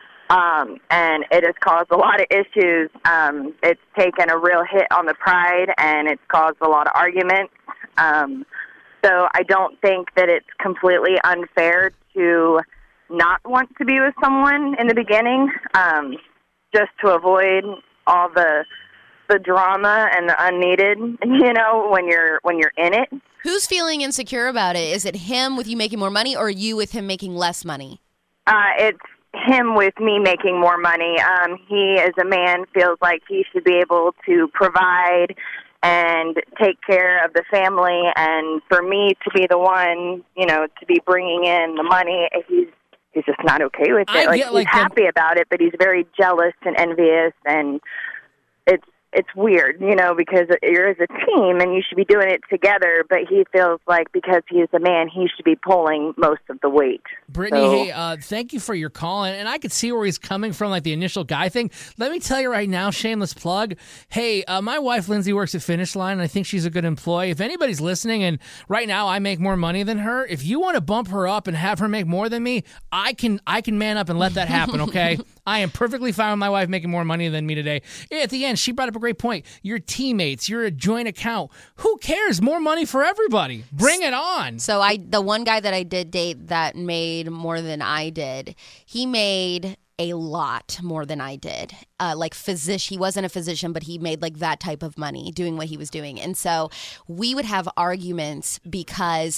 Um, and it has caused a lot of issues. Um, it's taken a real hit on the pride, and it's caused a lot of arguments. Um, so I don't think that it's completely unfair to not want to be with someone in the beginning, um, just to avoid all the the drama and the unneeded, you know, when you're when you're in it. Who's feeling insecure about it? Is it him with you making more money or you with him making less money? Uh, it's him with me making more money. Um, he, as a man, feels like he should be able to provide and take care of the family, and for me to be the one, you know, to be bringing in the money, he's he's just not okay with it. I like get, he's like, the- happy about it, but he's very jealous and envious, and it's it's weird, you know, because you're as a team and you should be doing it together, but he feels like because he's a man, he should be pulling most of the weight. Brittany, So- hey, uh, thank you for your call, and, and I could see where he's coming from, like the initial guy thing. Let me tell you right now, shameless plug. Hey, uh, my wife Lindsay works at Finish Line, and I think she's a good employee. If anybody's listening, and right now I make more money than her, if you want to bump her up and have her make more than me, I can I can man up and let that happen. Okay, I am perfectly fine with my wife making more money than me today. At the end, she brought up a great point. You're teammates. You're a joint account. Who cares? More money for everybody. Bring it on. So I, the one guy that I did date that made more than I did, he made a lot more than I did. Uh, like physician, he wasn't a physician, but he made like that type of money doing what he was doing. And so we would have arguments because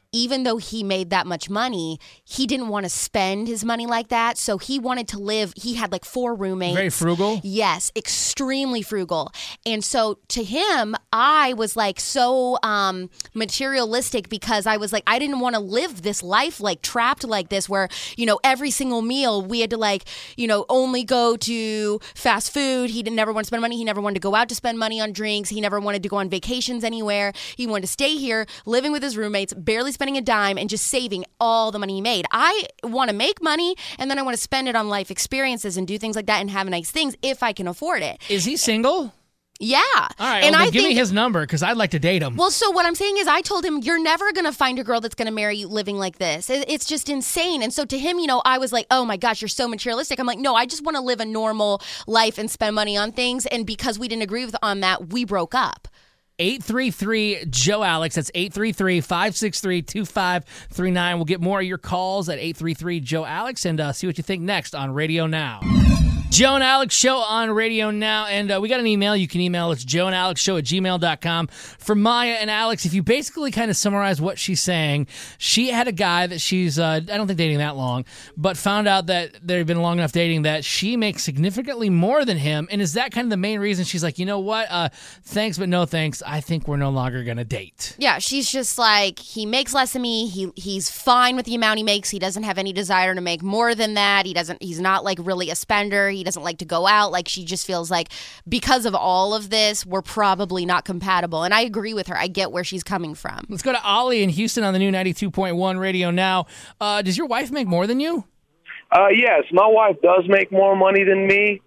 even though he made that much money, he didn't want to spend his money like that. So he wanted to live. He had like four roommates. Very frugal? Yes, extremely frugal. And so to him, I was like so um, materialistic because I was like, I didn't want to live this life like trapped like this where, you know, every single meal we had to like, you know, only go to fast food. He didn't never want to spend money. He never wanted to go out to spend money on drinks. He never wanted to go on vacations anywhere. He wanted to stay here, living with his roommates, barely spending a dime and just saving all the money he made. I want to make money and then I want to spend it on life experiences and do things like that and have nice things if I can afford it. Is he single? Yeah. All right, and well, I then give think, me his number because I'd like to date him. Well, so what I'm saying is I told him, you're never going to find a girl that's going to marry you living like this. It- It's just insane. And so to him, you know, I was like, oh my gosh, you're so materialistic. I'm like, no, I just want to live a normal life and spend money on things. And because we didn't agree with on that, we broke up. eight three three Joe Alex. That's eight three three, five six three, two five three nine. We'll get more of your calls at eight three three Joe Alex and uh, see what you think next on Radio Now. Joe and Alex Show on Radio Now. And uh, we got an email. You can email us, joe and alex show at gmail dot com. For Maya and Alex, if you basically kind of summarize what she's saying, she had a guy that she's, uh, I don't think dating that long, but found out that they've been long enough dating that she makes significantly more than him. And is that kind of the main reason she's like, you know what? Uh, thanks, but no thanks. I think we're no longer going to date. Yeah, she's just like, he makes less than me. He he's fine with the amount he makes. He doesn't have any desire to make more than that. He doesn't. He's not like really a spender. He doesn't like to go out. Like she just feels like because of all of this, we're probably not compatible. And I agree with her. I get where she's coming from. Let's go to Ollie in Houston on the new ninety-two point one Radio Now. Uh, does your wife make more than you? Uh, yes, my wife does make more money than me,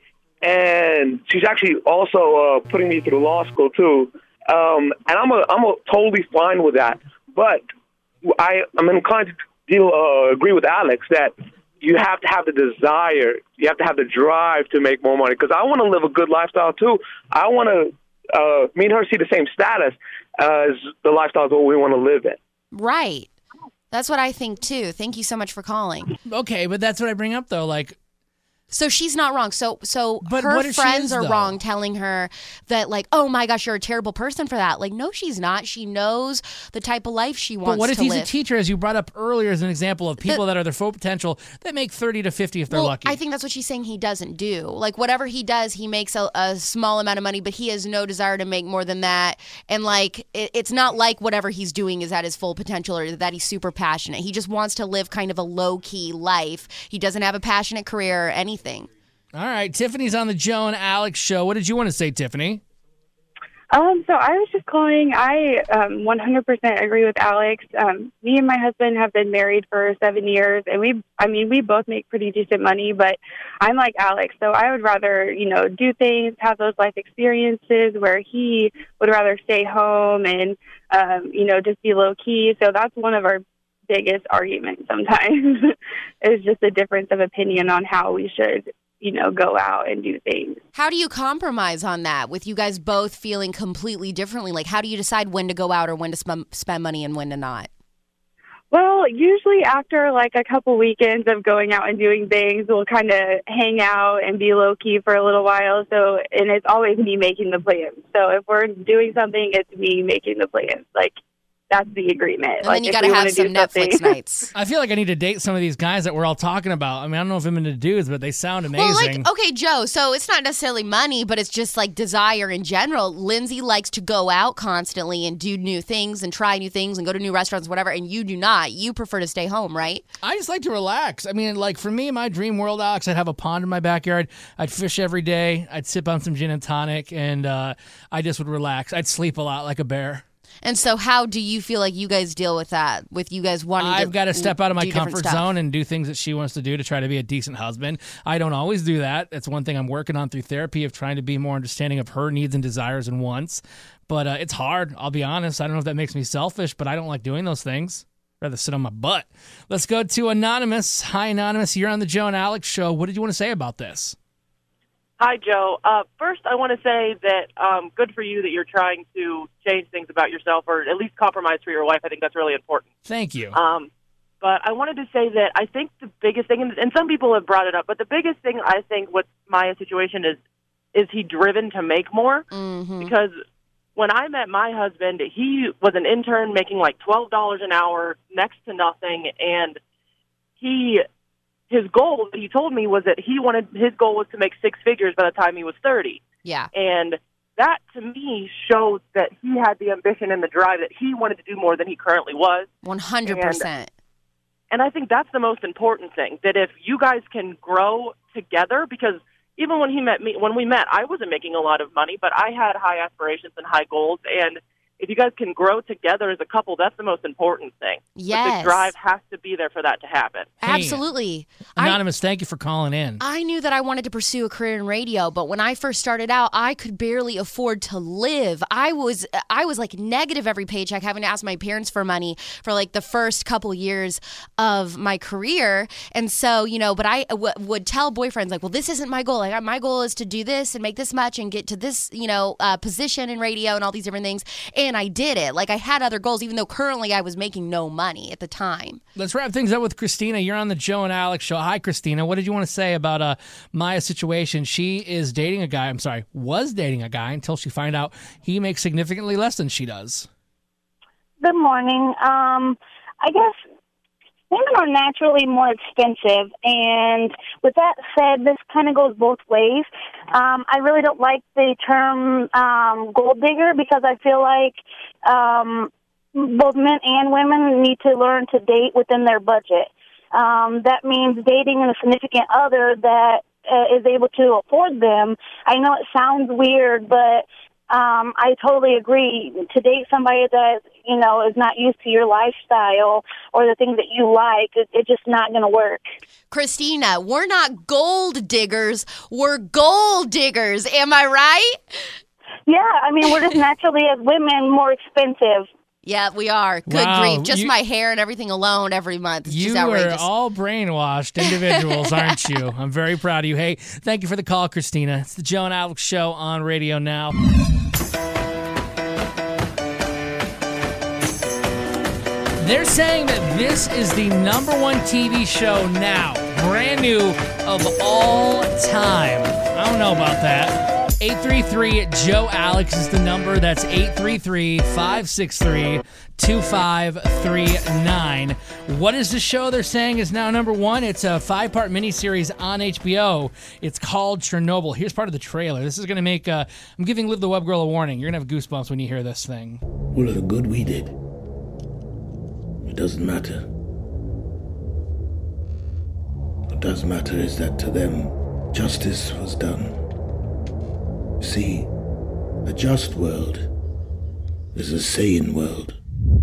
and she's actually also uh, putting me through law school too. Um, and I'm a, I'm a totally fine with that. But I, I'm inclined to deal, uh, agree with Alex that you have to have the desire, you have to have the drive to make more money. Because I want to live a good lifestyle too. I want to, uh, me and her see the same status as the lifestyle that we want to live in. Right. That's what I think too. Thank you so much for calling. Okay, but that's what I bring up though. Like, So she's not wrong. So so But her what if she friends is, are though? wrong telling her that, like, oh my gosh, you're a terrible person for that. Like, no, she's not. She knows the type of life she wants but what if to he's live. a teacher, as you brought up earlier, as an example of people that are their full potential that make thirty to fifty if they're well, lucky? I think that's what she's saying he doesn't do. Like, whatever he does, he makes a, a small amount of money, but he has no desire to make more than that. And, like, it, it's not like whatever he's doing is at his full potential or that he's super passionate. He just wants to live kind of a low-key life. He doesn't have a passionate career or anything. All right, Tiffany's on the Joe and Alex Show. What did you want to say, Tiffany? Um, so I was just calling. I um, one hundred percent agree with Alex. Um, me and my husband have been married for seven years, and we, I mean, we both make pretty decent money, but I'm like Alex, so I would rather, you know, do things, have those life experiences where he would rather stay home and, um, you know, just be low key. So that's one of our biggest arguments sometimes is just a difference of opinion on how we should, you know, go out and do things. How do you compromise on that with you guys both feeling completely differently? Like, how do you decide when to go out or when to sp- spend money and when to not? Well, usually after like a couple weekends of going out and doing things, we'll kind of hang out and be low key for a little while. So, and it's always me making the plans. So if we're doing something, it's me making the plans. Like, that's the agreement. And like, then you if got to we have wanna some do something- Netflix nights. I feel like I need to date some of these guys that we're all talking about. I mean, I don't know if I'm into dudes, but they sound amazing. Well, like, okay, Joe, so it's not necessarily money, but it's just like desire in general. Lindsay likes to go out constantly and do new things and try new things and go to new restaurants, whatever, and you do not. You prefer to stay home, right? I just like to relax. I mean, like for me, my dream world, Alex, I'd have a pond in my backyard. I'd fish every day. I'd sip on some gin and tonic, and uh, I just would relax. I'd sleep a lot like a bear. And so how do you feel like you guys deal with that, with you guys wanting to I've got to step out of my do different comfort stuff? zone and do things that she wants to do to try to be a decent husband. I don't always do that. That's one thing I'm working on through therapy, of trying to be more understanding of her needs and desires and wants. But uh, it's hard. I'll be honest. I don't know if that makes me selfish, but I don't like doing those things. I'd rather sit on my butt. Let's go to Anonymous. Hi, Anonymous. You're on the Joe and Alex Show. What did you want to say about this? Hi, Joe. Uh, first, I want to say that um, good for you that you're trying to change things about yourself, or at least compromise for your wife. I think that's really important. Thank you. Um, but I wanted to say that I think the biggest thing, and, and some people have brought it up, but the biggest thing I think with Maya's situation is, is he driven to make more? Mm-hmm. Because when I met my husband, he was an intern making like twelve dollars an hour, next to nothing, and he his goal that he told me was that he wanted his goal was to make six figures by the time he was thirty. Yeah. And that to me showed that he had the ambition and the drive that he wanted to do more than he currently was. one hundred percent. And, and I think that's the most important thing, that if you guys can grow together, because even when he met me, when we met, I wasn't making a lot of money, but I had high aspirations and high goals. And if you guys can grow together as a couple, that's the most important thing. Yes. But the drive has to be there for that to happen. Absolutely. Anonymous, thank you for calling in. I knew that I wanted to pursue a career in radio, but when I first started out, I could barely afford to live. I was I was like negative every paycheck, having to ask my parents for money for like the first couple years of my career. And so, you know, but I w- would tell boyfriends like, well, this isn't my goal. Like, my goal is to do this and make this much and get to this, you know, uh, position in radio and all these different things. And I did it. Like, I had other goals, even though currently I was making no money at the time. Let's wrap things up with Christina. You're on the Joe and Alex show. Hi, Christina. What did you want to say about uh, Maya's situation? She is dating a guy, I'm sorry, was dating a guy until she found out he makes significantly less than she does. Good morning. Um, I guess women are naturally more expensive, and with that said, this kind of goes both ways. Um, I really don't like the term um, gold digger because I feel like um, both men and women need to learn to date within their budget. Um, that means dating a significant other that uh, is able to afford them. I know it sounds weird, but um, I totally agree. To date somebody that, you know, is not used to your lifestyle or the things that you like, it, it's just not going to work. Christina, we're not gold diggers. We're gold diggers. Am I right? Yeah, I mean, we're just naturally, as women, more expensive. Yeah, we are. Good Wow, grief. Just you- my hair and everything alone every month. It's You just are outrageous. all brainwashed individuals, aren't you? I'm very proud of you. Hey, thank you for the call, Christina. It's the Joe and Alex show on Radio Now. They're saying that this is the number one T V show now, brand new of all time. I don't know about that. eight three three Joe Alex is the number. That's eight three three, five six three, two five three nine. What is the show they're saying is now number one? It's a five-part miniseries on H B O. It's called Chernobyl. Here's part of the trailer. This is going to make, uh, I'm giving Liv the Web Girl a warning. You're going to have goosebumps when you hear this thing. All of the good we did, it doesn't matter. What does matter is that to them, justice was done. See, a just world is a sane world.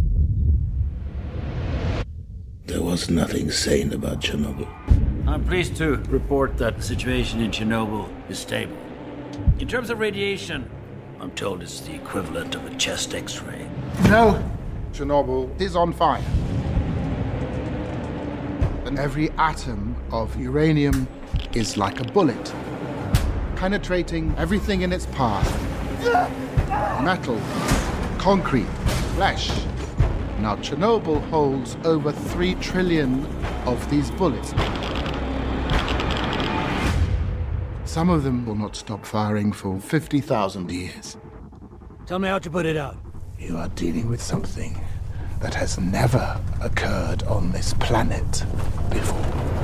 There was nothing sane about Chernobyl. I'm pleased to report that the situation in Chernobyl is stable. In terms of radiation, I'm told it's the equivalent of a chest x-ray. No, Chernobyl is on fire. And every atom of uranium is like a bullet, penetrating everything in its path. Metal, concrete, flesh. Now, Chernobyl holds over three trillion of these bullets. Some of them will not stop firing for fifty thousand years. Tell me how to put it out. You are dealing with something that has never occurred on this planet before.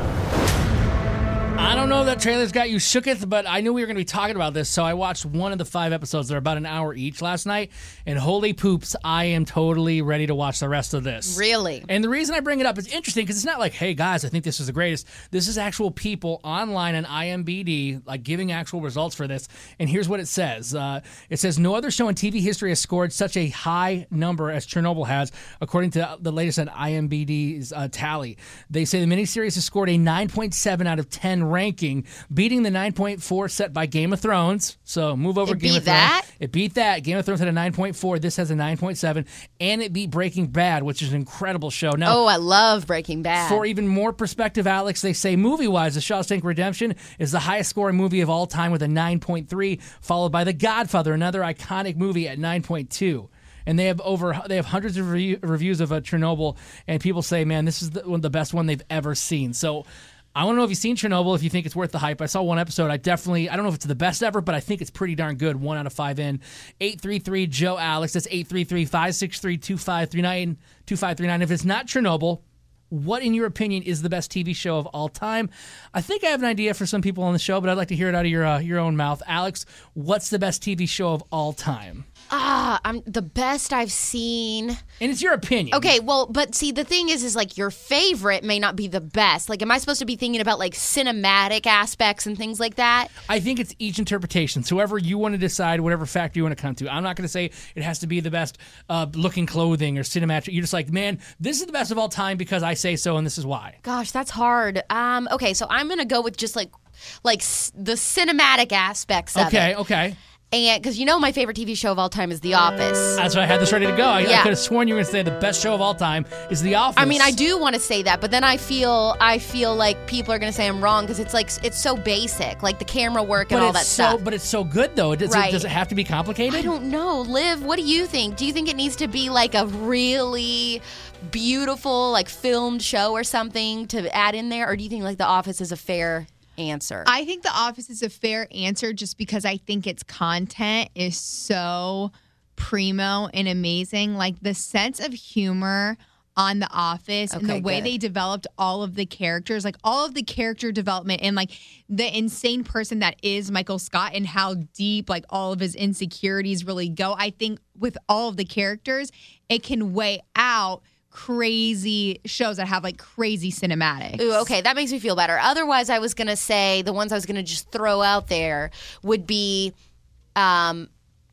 I don't know if that trailer's got you shooketh, but I knew we were going to be talking about this, so I watched one of the five episodes. They're about an hour each last night, and holy poops, I am totally ready to watch the rest of this. Really? And the reason I bring it up is interesting because it's not like, hey, guys, I think this is the greatest. This is actual people online on I M D B, like, giving actual results for this, and here's what it says. Uh, it says, no other show in T V history has scored such a high number as Chernobyl has, according to the latest on I M D B's uh, tally. They say the miniseries has scored a nine point seven out of ten ranking, beating the nine point four set by Game of Thrones. So move over It Game beat of Thrones. that? It beat that. Game of Thrones had a nine point four. This has a nine point seven. And it beat Breaking Bad, which is an incredible show. Now, Oh, I love Breaking Bad. for even more perspective, Alex, they say movie-wise, The Shawshank Redemption is the highest-scoring movie of all time with a nine point three, followed by The Godfather, another iconic movie at nine point two. And they have over they have hundreds of re- reviews of uh, Chernobyl, and people say, man, this is the, one of the best one they've ever seen. So I want to know if you've seen Chernobyl, if you think it's worth the hype. I saw one episode. I definitely, I don't know if it's the best ever, but I think it's pretty darn good. One out of five in. eight three three, Joe Alex. That's eight three three, five six three, two five three nine. two five three nine. If it's not Chernobyl, what, in your opinion, is the best T V show of all time? I think I have an idea for some people on the show, but I'd like to hear it out of your uh, your own mouth. Alex, what's the best T V show of all time? Ah, I'm the best I've seen. And it's your opinion. Okay, well, but see, the thing is, is like your favorite may not be the best. Like, am I supposed to be thinking about like cinematic aspects and things like that? I think it's each interpretation. So whoever you want to decide, whatever factor you want to come to. I'm not going to say it has to be the best uh, looking clothing or cinematic. You're just like, man, this is the best of all time because I say so, and this is why. Gosh, that's hard. Um, okay, so I'm going to go with just like, like s- the cinematic aspects of Okay, it. okay. And because you know my favorite T V show of all time is The Office. That's why I had this ready to go. I, Yeah. I could have sworn you were going to say the best show of all time is The Office. I mean, I do want to say that, but then I feel I feel like people are going to say I'm wrong because it's like it's so basic, like the camera work and but all it's that so, stuff. But it's so good, though. Does, Right. it, does it have to be complicated? I don't know. Liv, what do you think? Do you think it needs to be like a really beautiful, like filmed show or something to add in there, or do you think like The Office is a fair answer? I think The Office is a fair answer just because I think its content is so primo and amazing. Like the sense of humor on The Office and the Okay, way good. they developed all of the characters, like all of the character development and like the insane person that is Michael Scott and how deep like all of his insecurities really go. I think with all of the characters, it can weigh out crazy shows that have like crazy cinematics. Ooh, okay, that makes me feel better. Otherwise, I was going to say the ones I was going to just throw out there would be um,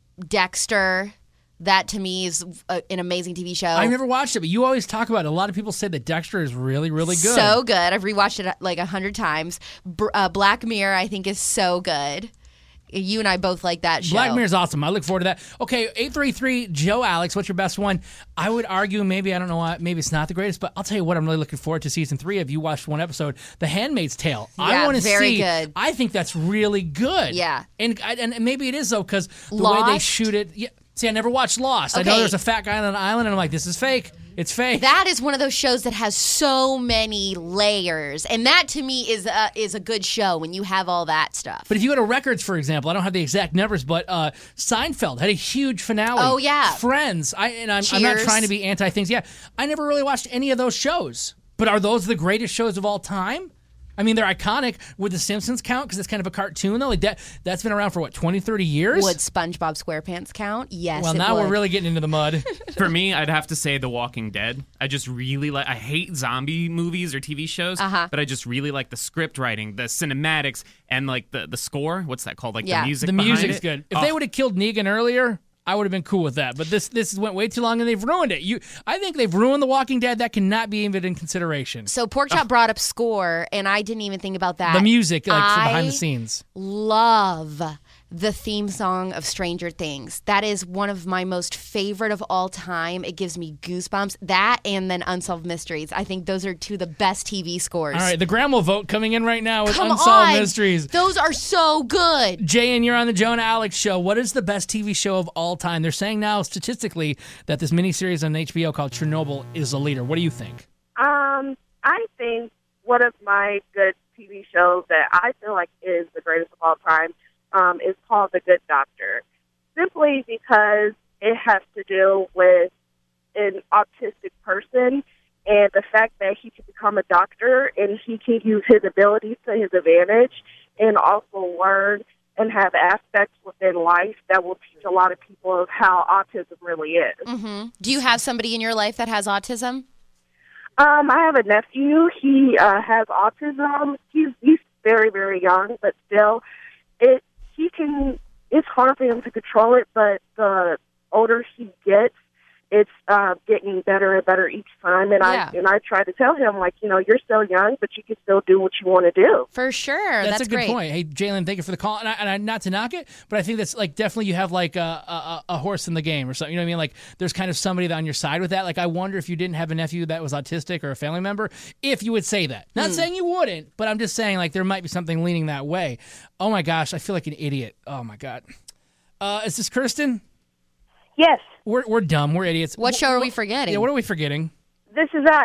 Dexter. That to me is a, an amazing T V show. I've never watched it, but you always talk about it. A lot of people say that Dexter is really, really good. So good. I've rewatched it like a hundred times. Br- uh, Black Mirror, I think, is so good. You and I both like that show. Black Mirror's awesome. I look forward to that. Okay, eight three three, Joe Alex, what's your best one? I would argue maybe, I don't know why, maybe it's not the greatest, but I'll tell you what, I'm really looking forward to season three. If you watched one episode, The Handmaid's Tale. I Yeah, want to very see. good. I think that's really good. Yeah. And and maybe it is, though, because the way they Lost? shoot it. Yeah, see, I never watched Lost. I Okay. know there's a fat guy on an island, and I'm like, this is fake. It's fake. That is one of those shows that has so many layers, and that to me is a, is a good show when you have all that stuff. But if you go to records, for example, I don't have the exact numbers, but uh, Seinfeld had a huge finale. Oh, yeah. Friends. I and I'm, I'm not Cheers. trying to be anti things. Yeah, I never really watched any of those shows. But are those the greatest shows of all time? I mean, they're iconic. Would The Simpsons count? Because it's kind of a cartoon, though. Like that, that's been around for, what, twenty, thirty years? Would SpongeBob SquarePants count? Yes, well, it now would. we're really getting into the mud. For me, I'd have to say The Walking Dead. I just really like, I hate zombie movies or T V shows, Uh-huh. but I just really like the script writing, the cinematics, and like the, the score. What's that called? Like Yeah. the music The behind music's it. good. If Oh, they would have killed Negan earlier, I would have been cool with that. But this this went way too long, and they've ruined it. You, I think they've ruined The Walking Dead. That cannot be even in consideration. So Porkchop brought up score, and I didn't even think about that. The music, like from behind I the scenes. love the theme song of Stranger Things. That is one of my most favorite of all time. It gives me goosebumps. That and then Unsolved Mysteries. I think those are two of the best T V scores. All right, the Grandma vote coming in right now with Come Unsolved on. Mysteries. Those are so good. Jay, and you're on the Jonah Alex Show. What is the best T V show of all time? They're saying now, statistically, that this miniseries on H B O called Chernobyl is the leader. What do you think? Um, I think one of my good T V shows that I feel like is the greatest of all time um, is called The Good Doctor, simply because it has to do with an autistic person and the fact that he can become a doctor and he can use his abilities to his advantage and also learn and have aspects within life that will teach a lot of people of how autism really is. hmm Do you have somebody in your life that has autism? Um, I have a nephew. He uh, has autism. He's he's very very young, but still, it he can. It's hard for him to control it, but the older he gets, it's uh, getting better and better each time. And Yeah. I and I try to tell him, like, you know, you're still young, but you can still do what you want to do. For sure. That's, That's, a good great. point. Hey, Jalen, thank you for the call. And, I, and I, not to knock it, but I think that's like definitely you have like a, a, a horse in the game or something. You know what I mean? Like there's kind of somebody on your side with that. Like I wonder if you didn't have a nephew that was autistic or a family member, if you would say that. Not Hmm. saying you wouldn't, but I'm just saying like there might be something leaning that way. Oh my gosh, I feel like an idiot. Oh my God. Uh, is this Kirsten? Yes. We're we're dumb. We're idiots. What show are we forgetting? Yeah, what are we forgetting? This is us.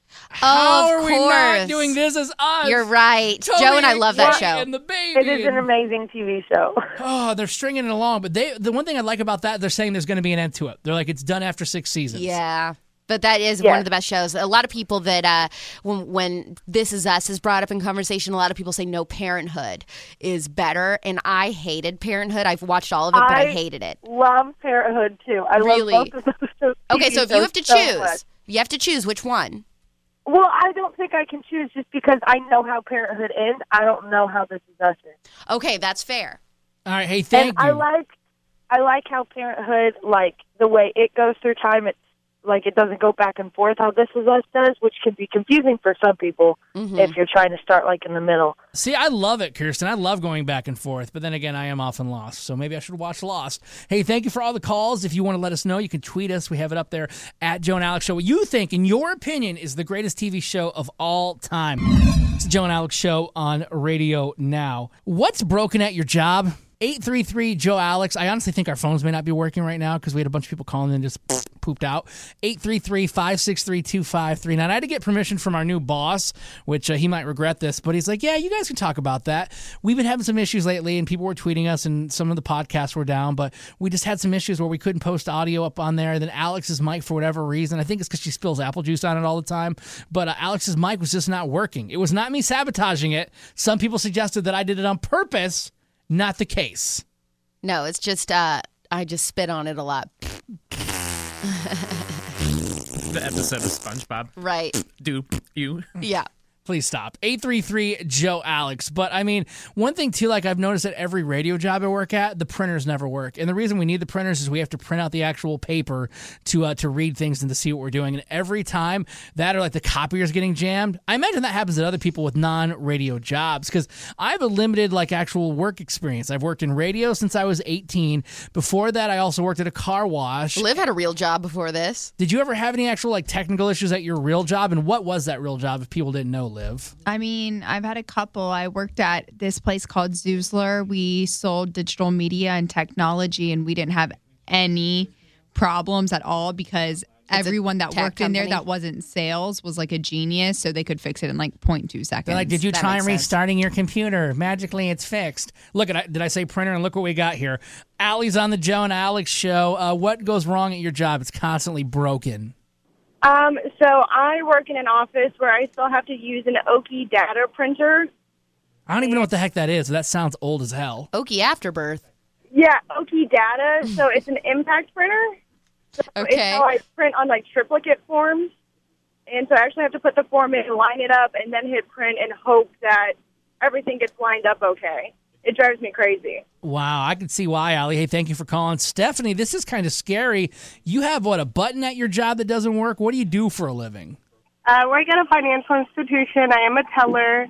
How of are course. we not doing This Is Us? You're right. Toby Joe and I love that White show. And the baby. It is an amazing T V show. Oh, they're stringing it along. But they, the one thing I like about that, they're saying there's going to be an end to it. They're like, it's done after six seasons. Yeah. But that is Yeah. one of the best shows. A lot of people that, uh, when, when This Is Us is brought up in conversation, a lot of people say no, Parenthood is better. And I hated Parenthood. I've watched all of it, but I hated it. Love Parenthood, too. I Really? love both of those shows. Okay, so if you have to so choose, much. you have to choose which one. Well, I don't think I can choose just because I know how Parenthood ends. I don't know how This Is Us ends. Okay, that's fair. All right, hey, thank and you. I like, I like how Parenthood, like the way it goes through time. It's like it doesn't go back and forth how This Is Us does, which can be confusing for some people Mhm. if you're trying to start like in the middle. See, I love it, Kirsten. I love going back and forth, but then again, I am often lost, so maybe I should watch Lost. Hey, thank you for all the calls. If you want to let us know, you can tweet us. We have it up there at Joe and Alex Show. What you think, in your opinion, is the greatest T V show of all time? It's the Joe and Alex Show on Radio Now. What's broken at your job? eight three three Joe Alex. I honestly think our phones may not be working right now because we had a bunch of people calling and just pooped out. eight three three, five six three, two five three nine. I had to get permission from our new boss, which uh, he might regret this, but he's like, yeah, you guys can talk about that. We've been having some issues lately, and people were tweeting us, and some of the podcasts were down, but we just had some issues where we couldn't post audio up on there. Then Alex's mic, for whatever reason, I think it's because she spills apple juice on it all the time, but uh, Alex's mic was just not working. It was not me sabotaging it. Some people suggested that I did it on purpose. Not the case. No, it's just, uh, I just spit on it a lot. The episode of SpongeBob. Right. Do you? Yeah. Please stop. eight three three Joe Alex. But I mean, one thing too, like I've noticed at every radio job I work at, the printers never work. And the reason we need the printers is we have to print out the actual paper to uh, to read things and to see what we're doing. And every time that or like the copier's getting jammed, I imagine that happens to other people with non-radio jobs because I have a limited like actual work experience. I've worked in radio since I was eighteen. Before that, I also worked at a car wash. Liv had a real job before this. Did you ever have any actual like technical issues at your real job? And what was that real job if people didn't know, Liv? I mean, I've had a couple. I worked at this place called Zoosler. We sold digital media and technology, and we didn't have any problems at all because everyone that tech worked in there company. that wasn't sales was like a genius, so they could fix it in like zero point two seconds. They're like, did you That try makes and sense. restarting your computer? Magically, it's fixed. Look at did I say printer? And look what we got here. Allie's on the Joe and Alex Show. Uh, what goes wrong at your job? It's constantly broken. Um, so I work in an office where I still have to use an Oki data printer. I don't even know what the heck that is. That sounds old as hell. Oki Afterbirth. Yeah, Oki data. So it's an impact printer. So It's Okay. how I print on like triplicate forms. And so I actually have to put the form in, line it up, and then hit print and hope that everything gets lined up okay. It drives me crazy. Wow, I can see why, Allie. Hey, thank you for calling. Stephanie, this is kind of scary. You have, what, a button at your job that doesn't work? What do you do for a living? Uh, I work at a financial institution. I am a teller,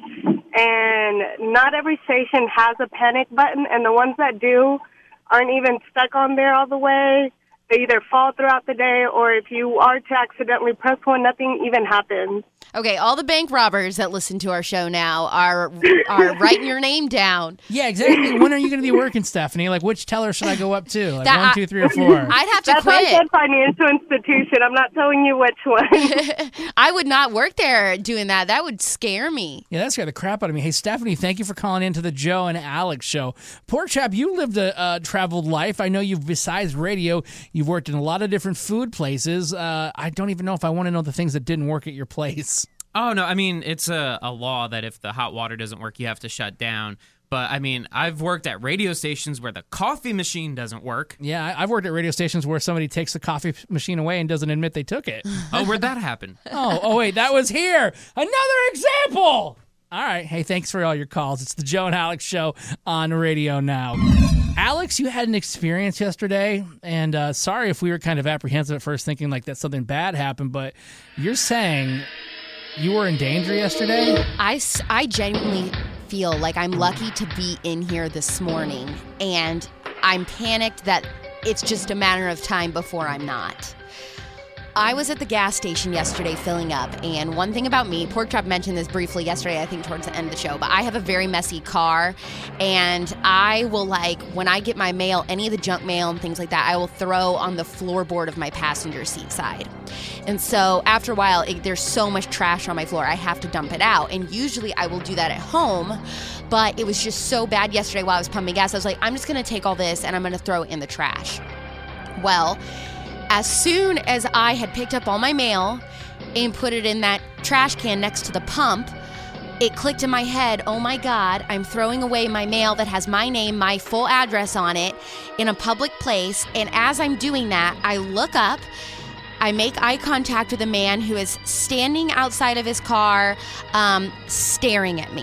and not every station has a panic button, and the ones that do aren't even stuck on there all the way. They either fall throughout the day, or if you are to accidentally press one, nothing even happens. Okay, all the bank robbers that listen to our show now are are writing your name down. Yeah, exactly. When are you going to be working, Stephanie? Like, which teller should I go up to? Like, That- one, two, three, or four? I'd have to That's why I quit. said financial institution. I'm not telling you which one. I would not work there doing that. That would scare me. Yeah, that scared the crap out of me. Hey, Stephanie, thank you for calling into the Joe and Alex Show. Poor chap, you lived a uh, traveled life. I know you've, besides radio, you've worked in a lot of different food places. Uh, I don't even know if I want to know the things that didn't work at your place. Oh, no, I mean, it's a, a law that if the hot water doesn't work, you have to shut down. But, I mean, I've worked at radio stations where the coffee machine doesn't work. Yeah, I- I've worked at radio stations where somebody takes the coffee machine away and doesn't admit they took it. Oh, where'd that happen? oh, oh, wait, that was here. Another example. All right. Hey, thanks for all your calls. It's the Joe and Alex Show on Radio Now. Alex, you had an experience yesterday, and uh, sorry if we were kind of apprehensive at first, thinking like that something bad happened, but you're saying you were in danger yesterday? I, s- I genuinely feel like I'm lucky to be in here this morning, and I'm panicked that it's just a matter of time before I'm not. I was at the gas station yesterday filling up, and one thing about me, Pork Chop mentioned this briefly yesterday, I think towards the end of the show, but I have a very messy car, and I will, like, when I get my mail, any of the junk mail and things like that, I will throw on the floorboard of my passenger seat side. And so after a while, it, there's so much trash on my floor, I have to dump it out, and usually I will do that at home, but it was just so bad yesterday while I was pumping gas, I was like, I'm just going to take all this and I'm going to throw it in the trash. Well, as soon as I had picked up all my mail and put it in that trash can next to the pump, it clicked in my head, oh my God, I'm throwing away my mail that has my name, my full address on it in a public place. And as I'm doing that, I look up, I make eye contact with a man who is standing outside of his car, um, staring at me.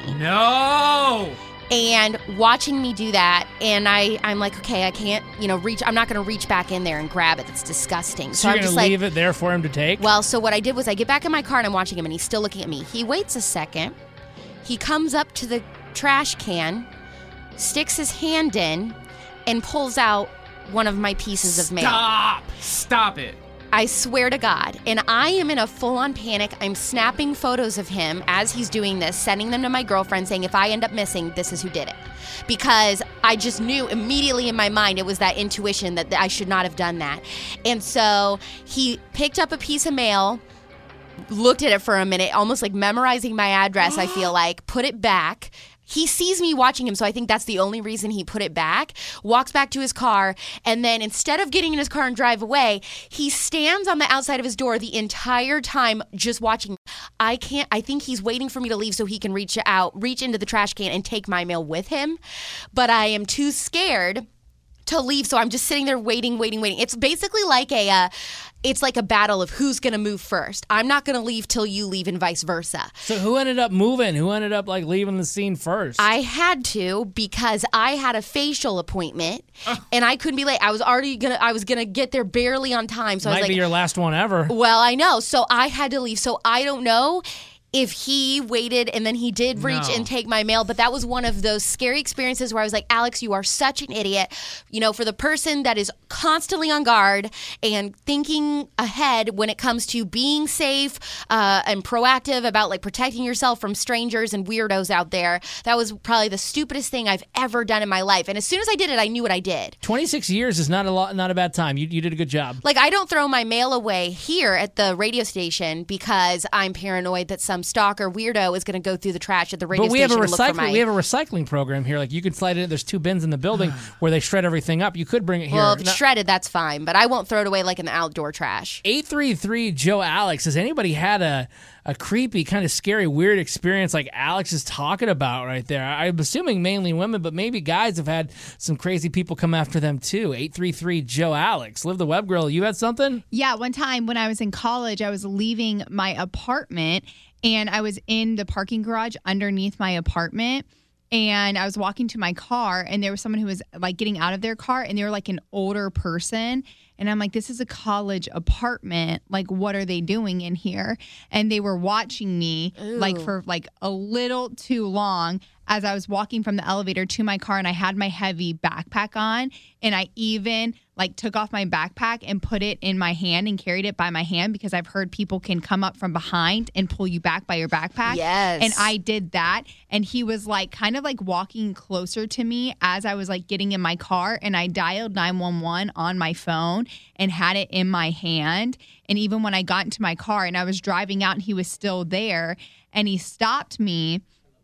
No! And watching me do that, and I, I'm like, okay, I can't, you know, reach. I'm not going to reach back in there and grab it. That's disgusting. So, So, you're I'm just going to like, leave it there for him to take? well, so what I did was I get back in my car and I'm watching him, and he's still looking at me. He waits a second. He comes up to the trash can, sticks his hand in, and pulls out one of my pieces of mail. Stop! Stop it. I swear to God. And I am in a full-on panic. I'm snapping photos of him as he's doing this, sending them to my girlfriend, saying, if I end up missing, this is who did it. Because I just knew immediately in my mind, it was that intuition that I should not have done that. And so he picked up a piece of mail, looked at it for a minute, almost like memorizing my address, I feel like, put it back. He sees me watching him, so I think that's the only reason he put it back, walks back to his car, and then instead of getting in his car and drive away, he stands on the outside of his door the entire time just watching. I can't, I think he's waiting for me to leave so he can reach out, reach into the trash can and take my mail with him, but I am too scared to leave, so I'm just sitting there waiting, waiting, waiting. It's basically like a, uh, it's like a battle of who's going to move first. I'm not going to leave till you leave and vice versa. So who ended up moving? Who ended up like leaving the scene first? I had to because I had a facial appointment and I couldn't be late. I was already going to, I was going to get there barely on time. So Might I was like, be your last one ever. well, I know. So I had to leave. So I don't know if he waited and then he did reach No. and take my mail, but that was one of those scary experiences where I was like, Alex, you are such an idiot. You know, for the person that is constantly on guard and thinking ahead when it comes to being safe uh, and proactive about like protecting yourself from strangers and weirdos out there, that was probably the stupidest thing I've ever done in my life. And as soon as I did it, I knew what I did. twenty-six years is not a lot, not a bad time. You, you did a good job. Like, I don't throw my mail away here at the radio station because I'm paranoid that some stalker weirdo is going to go through the trash at the radio But we have a station and look for recycling. my... We have a recycling program here. Like you can slide it in. There's two bins in the building where they shred everything up. You could bring it here. Well, if it's No- shredded, that's fine, but I won't throw it away like in the outdoor trash. eight three three Joe Alex. Has anybody had a, a creepy, kind of scary, weird experience like Alex is talking about right there? I'm assuming mainly women, but maybe guys have had some crazy people come after them too. eight three three Joe Alex. Live the Web Girl. You had something? Yeah, one time when I was in college, I was leaving my apartment and I was in the parking garage underneath my apartment. And I was walking to my car and there was someone who was like getting out of their car and they were like an older person. And I'm like, this is a college apartment. Like, what are they doing in here? And they were watching me like for like a little too long as I was walking from the elevator to my car and I had my heavy backpack on. And I even like took off my backpack and put it in my hand and carried it by my hand because I've heard people can come up from behind and pull you back by your backpack. Yes. And I did that. And he was like kind of like walking closer to me as I was like getting in my car. And I dialed nine one one on my phone and had it in my hand. And even when I got into my car and I was driving out and he was still there and he stopped me.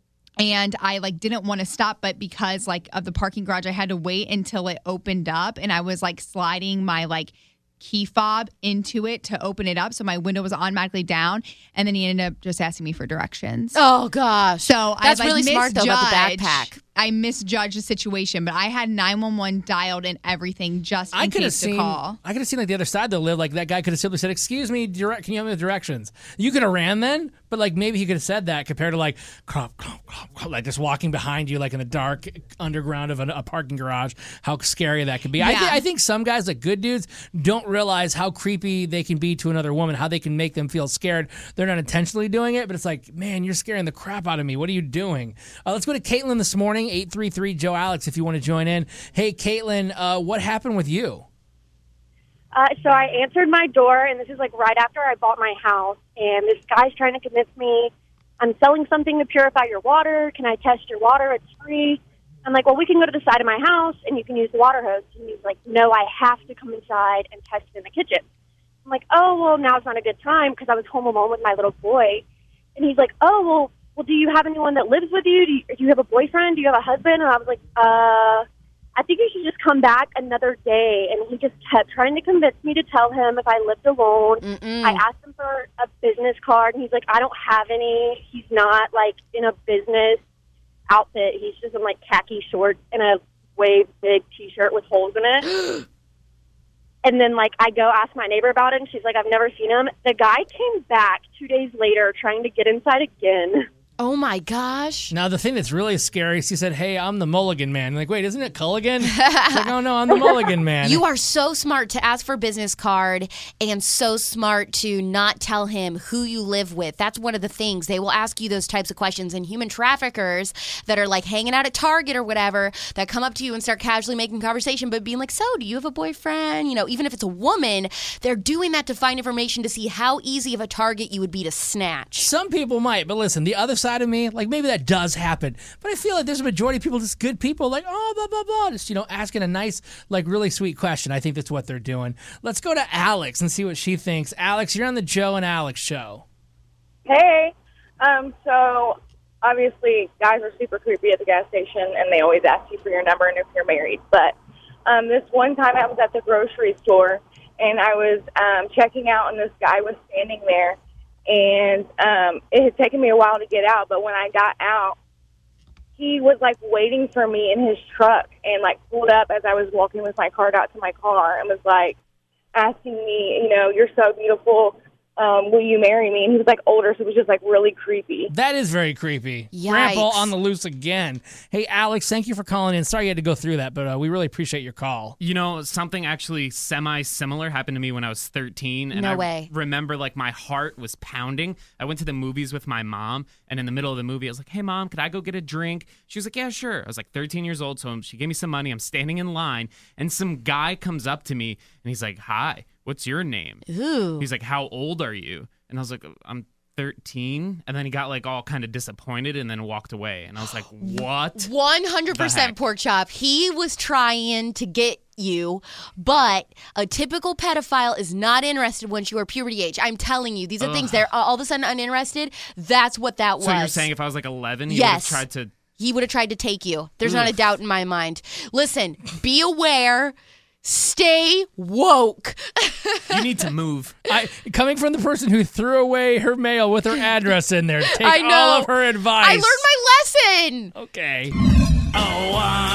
And I like didn't want to stop, but because like of the parking garage, I had to wait until it opened up and I was like sliding my like key fob into it to open it up. So my window was automatically down. And then he ended up just asking me for directions. Oh, gosh. So That's I like, really smart, though, about the misjudged- backpack. I misjudged the situation, but I had nine one one dialed and everything just in I could have case to seen. call. I could have seen like the other side though. Live like that guy could have simply said, "Excuse me, direct. Can you help me with directions?" You could have ran then, but like maybe he could have said that compared to like, crop, crop, crop, crop, like just walking behind you like in the dark underground of a, a parking garage. How scary that could be. I, Yeah. th- I think some guys, like good dudes, don't realize how creepy they can be to another woman. How they can make them feel scared. They're not intentionally doing it, but it's like, man, you're scaring the crap out of me. What are you doing? Uh, let's go to Caitlin this morning. eight three three Joe Alex, if you want to join in. Hey, Caitlin, uh, what happened with you? Uh, so I answered my door, and this is like right after I bought my house, and this guy's trying to convince me I'm selling something to purify your water. Can I test your water? It's free. I'm like, well, we can go to the side of my house, and you can use the water hose. And he's like, no, I have to come inside and test it in the kitchen. I'm like, oh, well, now's not a good time because I was home alone with my little boy. And he's like, oh, well, well, do you have anyone that lives with you? Do you, do you have a boyfriend? Do you have a husband? And I was like, uh... I think you should just come back another day. And he just kept trying to convince me to tell him if I lived alone. Mm-mm. I asked him for a business card, and he's like, I don't have any. He's not, like, in a business outfit. He's just in, like, khaki shorts and a way big T-shirt with holes in it. And then, like, I go ask my neighbor about it, and she's like, I've never seen him. The guy came back two days later trying to get inside again. Oh, my gosh. Now, the thing that's really scary is he said, hey, I'm the Mulligan Man. I'm like, wait, isn't it Culligan? He's like, oh, no, I'm the Mulligan Man. You are so smart to ask for a business card and so smart to not tell him who you live with. That's one of the things. They will ask you those types of questions. And human traffickers that are like hanging out at Target or whatever that come up to you and start casually making conversation, but being like, so do you have a boyfriend? You know, even if it's a woman, they're doing that to find information to see how easy of a target you would be to snatch. Some people might, but listen, the other side of me, like maybe that does happen, but I feel like there's a majority of people, just good people, like, oh, blah, blah, blah, just, you know, asking a nice, like, really sweet question. I think that's what they're doing. Let's go to Alex and see what she thinks. Alex, you're on the Joe and Alex show. Hey, um, so obviously guys are super creepy at the gas station, and they always ask you for your number and if you're married. But um, this one time I was at the grocery store, and I was um, checking out, and this guy was standing there. And um, it had taken me a while to get out, but when I got out, he was, like, waiting for me in his truck and, like, pulled up as I was walking with my card out to my car and was, like, asking me, you know, you're so beautiful. Um, will you marry me? And he was, like, older, so it was just, like, really creepy. That is very creepy. Yikes. Grandpa on the loose again. Hey, Alex, thank you for calling in. Sorry you had to go through that, but uh, we really appreciate your call. You know, something actually semi-similar happened to me when I was thirteen. And No I way. remember, like, my heart was pounding. I went to the movies with my mom, and in the middle of the movie, I was like, hey, Mom, could I go get a drink? She was like, yeah, sure. I was, like, thirteen years old, so she gave me some money. I'm standing in line, and some guy comes up to me, and he's like, hi, what's your name? Ooh. He's like, how old are you? And I was like, I'm thirteen. And then he got like all kind of disappointed and then walked away. And I was like, what? one hundred percent pork chop. He was trying to get you, but a typical pedophile is not interested once you are puberty age. I'm telling you, these are Ugh. things they're all of a sudden uninterested. That's what that was. So you're saying if I was like eleven, you Yes. would have tried to... He would have tried to take you. There's not a Oof. doubt in my mind. Listen, be aware. Stay woke. You need to move. I, coming from the person who threw away her mail with her address in there, take I know. all of her advice. I learned my lesson. Okay. Oh,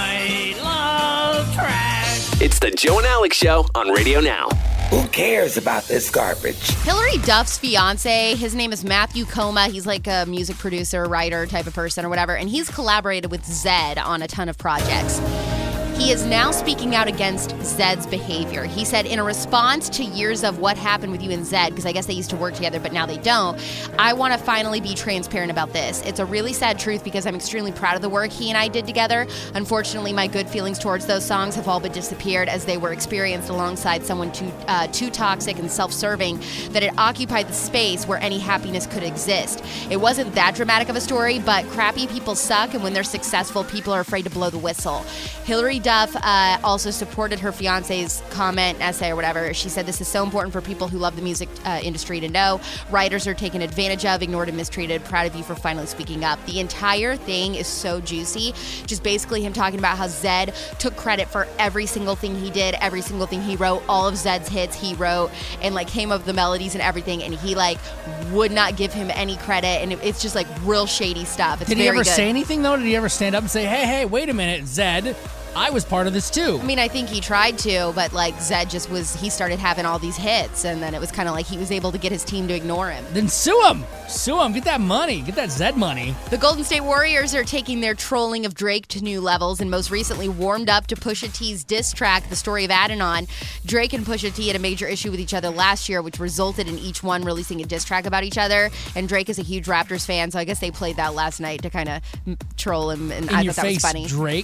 I love trash. It's the Joe and Alex Show on Radio Now. Who cares about this garbage? Hillary Duff's fiance, his name is Matthew Coma. He's like a music producer, writer type of person or whatever, and he's collaborated with Zedd on a ton of projects. He is now speaking out against Zedd's behavior. He said, in a response to years of what happened with you and Zedd, because I guess they used to work together, but now they don't, I want to finally be transparent about this. It's a really sad truth because I'm extremely proud of the work he and I did together. Unfortunately, my good feelings towards those songs have all but disappeared as they were experienced alongside someone too, uh, too toxic and self-serving that it occupied the space where any happiness could exist. It wasn't that dramatic of a story, but crappy people suck, and when they're successful, people are afraid to blow the whistle. Hillary Duff uh, also supported her fiance's comment, essay, or whatever. She said, this is so important for people who love the music uh, industry to know. Writers are taken advantage of, ignored, and mistreated. Proud of you for finally speaking up. The entire thing is so juicy. Just basically him talking about how Zedd took credit for every single thing he did, every single thing he wrote, all of Zedd's hits he wrote, and like came up with the melodies and everything, and he like would not give him any credit, and it, it's just like real shady stuff. It's Did he very ever good. say anything, though? Did he ever stand up and say, hey, hey, wait a minute, Zedd, I was part of this too? I mean, I think he tried to, but like Zedd just was, he started having all these hits, and then it was kind of like he was able to get his team to ignore him. Then sue him. Sue him. Get that money. Get that Zedd money. The Golden State Warriors are taking their trolling of Drake to new levels, and most recently warmed up to Pusha T's diss track, The Story of Adidon. Drake and Pusha T had a major issue with each other last year, which resulted in each one releasing a diss track about each other, and Drake is a huge Raptors fan, so I guess they played that last night to kind of troll him, and In I your thought that was face, funny. Drake.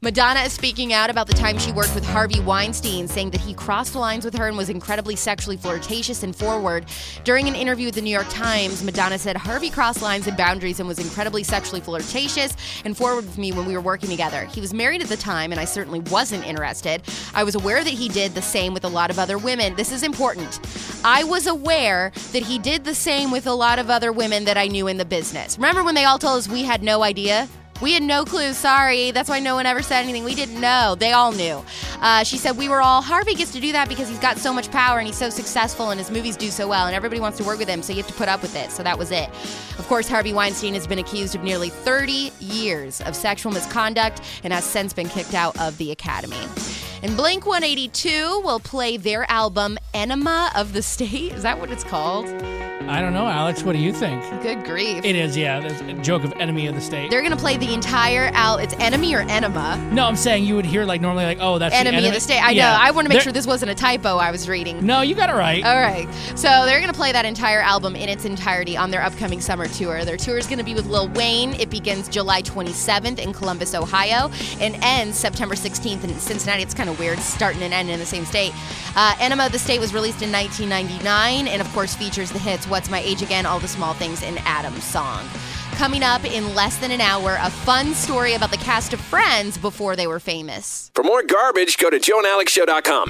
Madonna is speaking out about the time she worked with Harvey Weinstein, saying that he crossed lines with her and was incredibly sexually flirtatious and forward. During an interview with the New York Times, Madonna said Harvey crossed lines and boundaries and was incredibly sexually flirtatious and forward with me when we were working together. He was married at the time, and I certainly wasn't interested. I was aware that he did the same with a lot of other women. This is important. I was aware that he did the same with a lot of other women that I knew in the business. Remember when they all told us we had no idea? We had no clue. Sorry. That's why no one ever said anything. We didn't know. They all knew. Uh, she said, we were all, Harvey gets to do that because he's got so much power and he's so successful and his movies do so well and everybody wants to work with him, so you have to put up with it. So that was it. Of course, Harvey Weinstein has been accused of nearly thirty years of sexual misconduct and has since been kicked out of the Academy. And Blink one eighty-two will play their album Enema of the State. Is that what it's called? I don't know, Alex. What do you think? Good grief. It is, yeah. There's a joke of Enemy of the State. They're going to play the entire al. It's Enemy or Enema? No, I'm saying you would hear like normally like, oh, that's Enemy, the enemy of the State. I yeah. know. I want to make They're- sure this wasn't a typo I was reading. No, you got it right. All right. So they're going to play that entire album in its entirety on their upcoming summer tour. Their tour is going to be with Lil Wayne. It begins July twenty-seventh in Columbus, Ohio, and ends September sixteenth in Cincinnati. It's kind of weird starting and ending in the same state. Uh, Enema of the State was released in nineteen ninety-nine and, of course, features the hits What's My Age Again, All the Small Things, and Adam's Song. Coming up in less than an hour, a fun story about the cast of Friends before they were famous. For more garbage, go to joe and alex show dot com.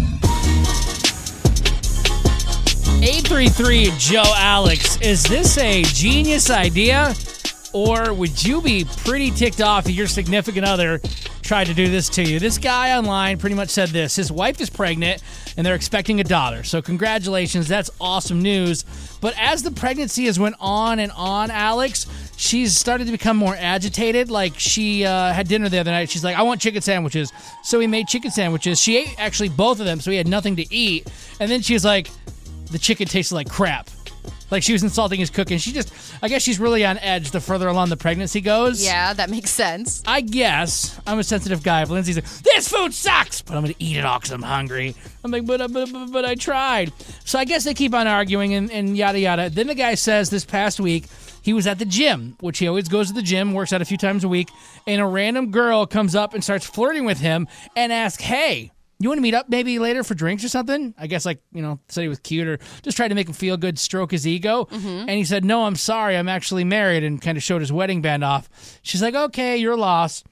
eight three three Joe Alex, is this a genius idea? Or would you be pretty ticked off if your significant other tried to do this to you? This guy online pretty much said this. His wife is pregnant, and they're expecting a daughter. So congratulations. That's awesome news. But as the pregnancy has went on and on, Alex, she's started to become more agitated. Like she uh, had dinner the other night. She's like, I want chicken sandwiches. So he made chicken sandwiches. She ate actually both of them, so he had nothing to eat. And then she was like, the chicken tasted like crap. Like she was insulting his cooking. She just, I guess she's really on edge the further along the pregnancy goes. Yeah, that makes sense. I guess. I'm a sensitive guy. If Lindsay's like, this food sucks, but I'm going to eat it all because I'm hungry. I'm like, but, but, but, but I tried. So I guess they keep on arguing and, and yada, yada. Then the guy says this past week, he was at the gym, which he always goes to the gym, works out a few times a week, and a random girl comes up and starts flirting with him and asks, hey, you want to meet up maybe later for drinks or something? I guess like, you know, said he was cute or just tried to make him feel good, stroke his ego. Mm-hmm. And he said, no, I'm sorry. I'm actually married, and kind of showed his wedding band off. She's like, okay, you're lost.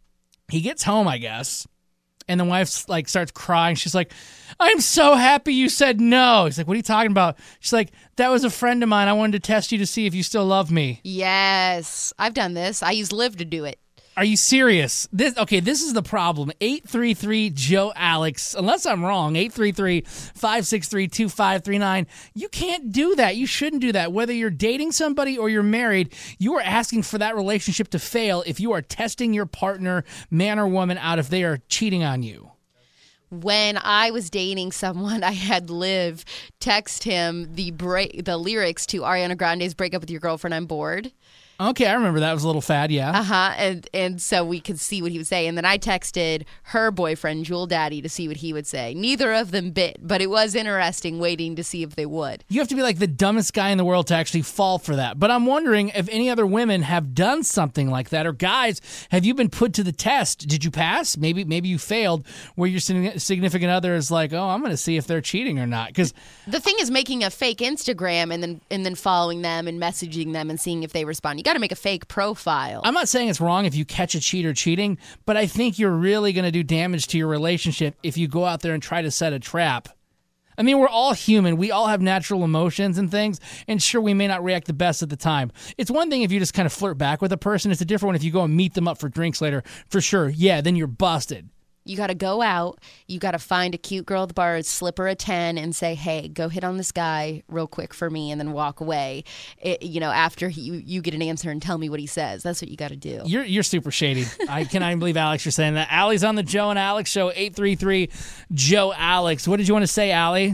He gets home, I guess. And the wife like starts crying. She's like, I'm so happy you said no. He's like, what are you talking about? She's like, that was a friend of mine. I wanted to test you to see if you still love me. Yes. I've done this. I use Liv to do it. Are you serious? This okay, this is the problem. eight three three Joe Alex. Unless I'm wrong, eight three three, five six three, two five three nine. You can't do that. You shouldn't do that. Whether you're dating somebody or you're married, you are asking for that relationship to fail if you are testing your partner, man or woman, out if they are cheating on you. When I was dating someone, I had Liv text him the break, the lyrics to Ariana Grande's "Break Up with Your Girlfriend, I'm Bored." Okay, I remember that. It was a little fad, yeah. Uh-huh, and and so we could see what he would say. And then I texted her boyfriend, Jewel Daddy, to see what he would say. Neither of them bit, but it was interesting waiting to see if they would. You have to be like the dumbest guy in the world to actually fall for that. But I'm wondering if any other women have done something like that. Or guys, have you been put to the test? Did you pass? Maybe maybe you failed, where your significant other is like, oh, I'm going to see if they're cheating or not. Because the thing is making a fake Instagram and then and then following them and messaging them and seeing if they respond. You got to make a fake profile. I'm not saying it's wrong if you catch a cheater cheating, but I think you're really going to do damage to your relationship if you go out there and try to set a trap. I mean, we're all human. We all have natural emotions and things, and sure, we may not react the best at the time. It's one thing if you just kind of flirt back with a person. It's a different one if you go and meet them up for drinks later. For sure, yeah, then you're busted. You got to go out. You got to find a cute girl at the bar, slip her a ten, and say, "Hey, go hit on this guy real quick for me," and then walk away. It, you know, after he, you you get an answer and tell me what he says. That's what you got to do. You're you're super shady. I cannot even believe, Alex, you're saying that. Allie's on the Joe and Alex show. eight three three Joe Alex. What did you want to say, Allie?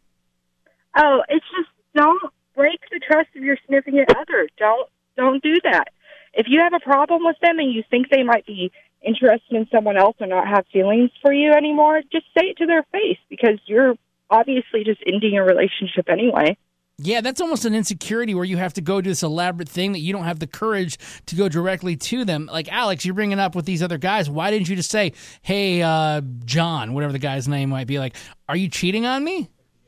Oh, it's just don't break the trust of your significant other. Don't don't do that. If you have a problem with them and you think they might be interested in someone else or not have feelings for you anymore, just say it to their face, because you're obviously just ending a relationship anyway. Yeah, that's almost an insecurity where you have to go do this elaborate thing that you don't have the courage to go directly to them. Like, Alex, you're bringing up with these other guys. Why didn't you just say, hey, uh, John, whatever the guy's name might be, like, are you cheating on me?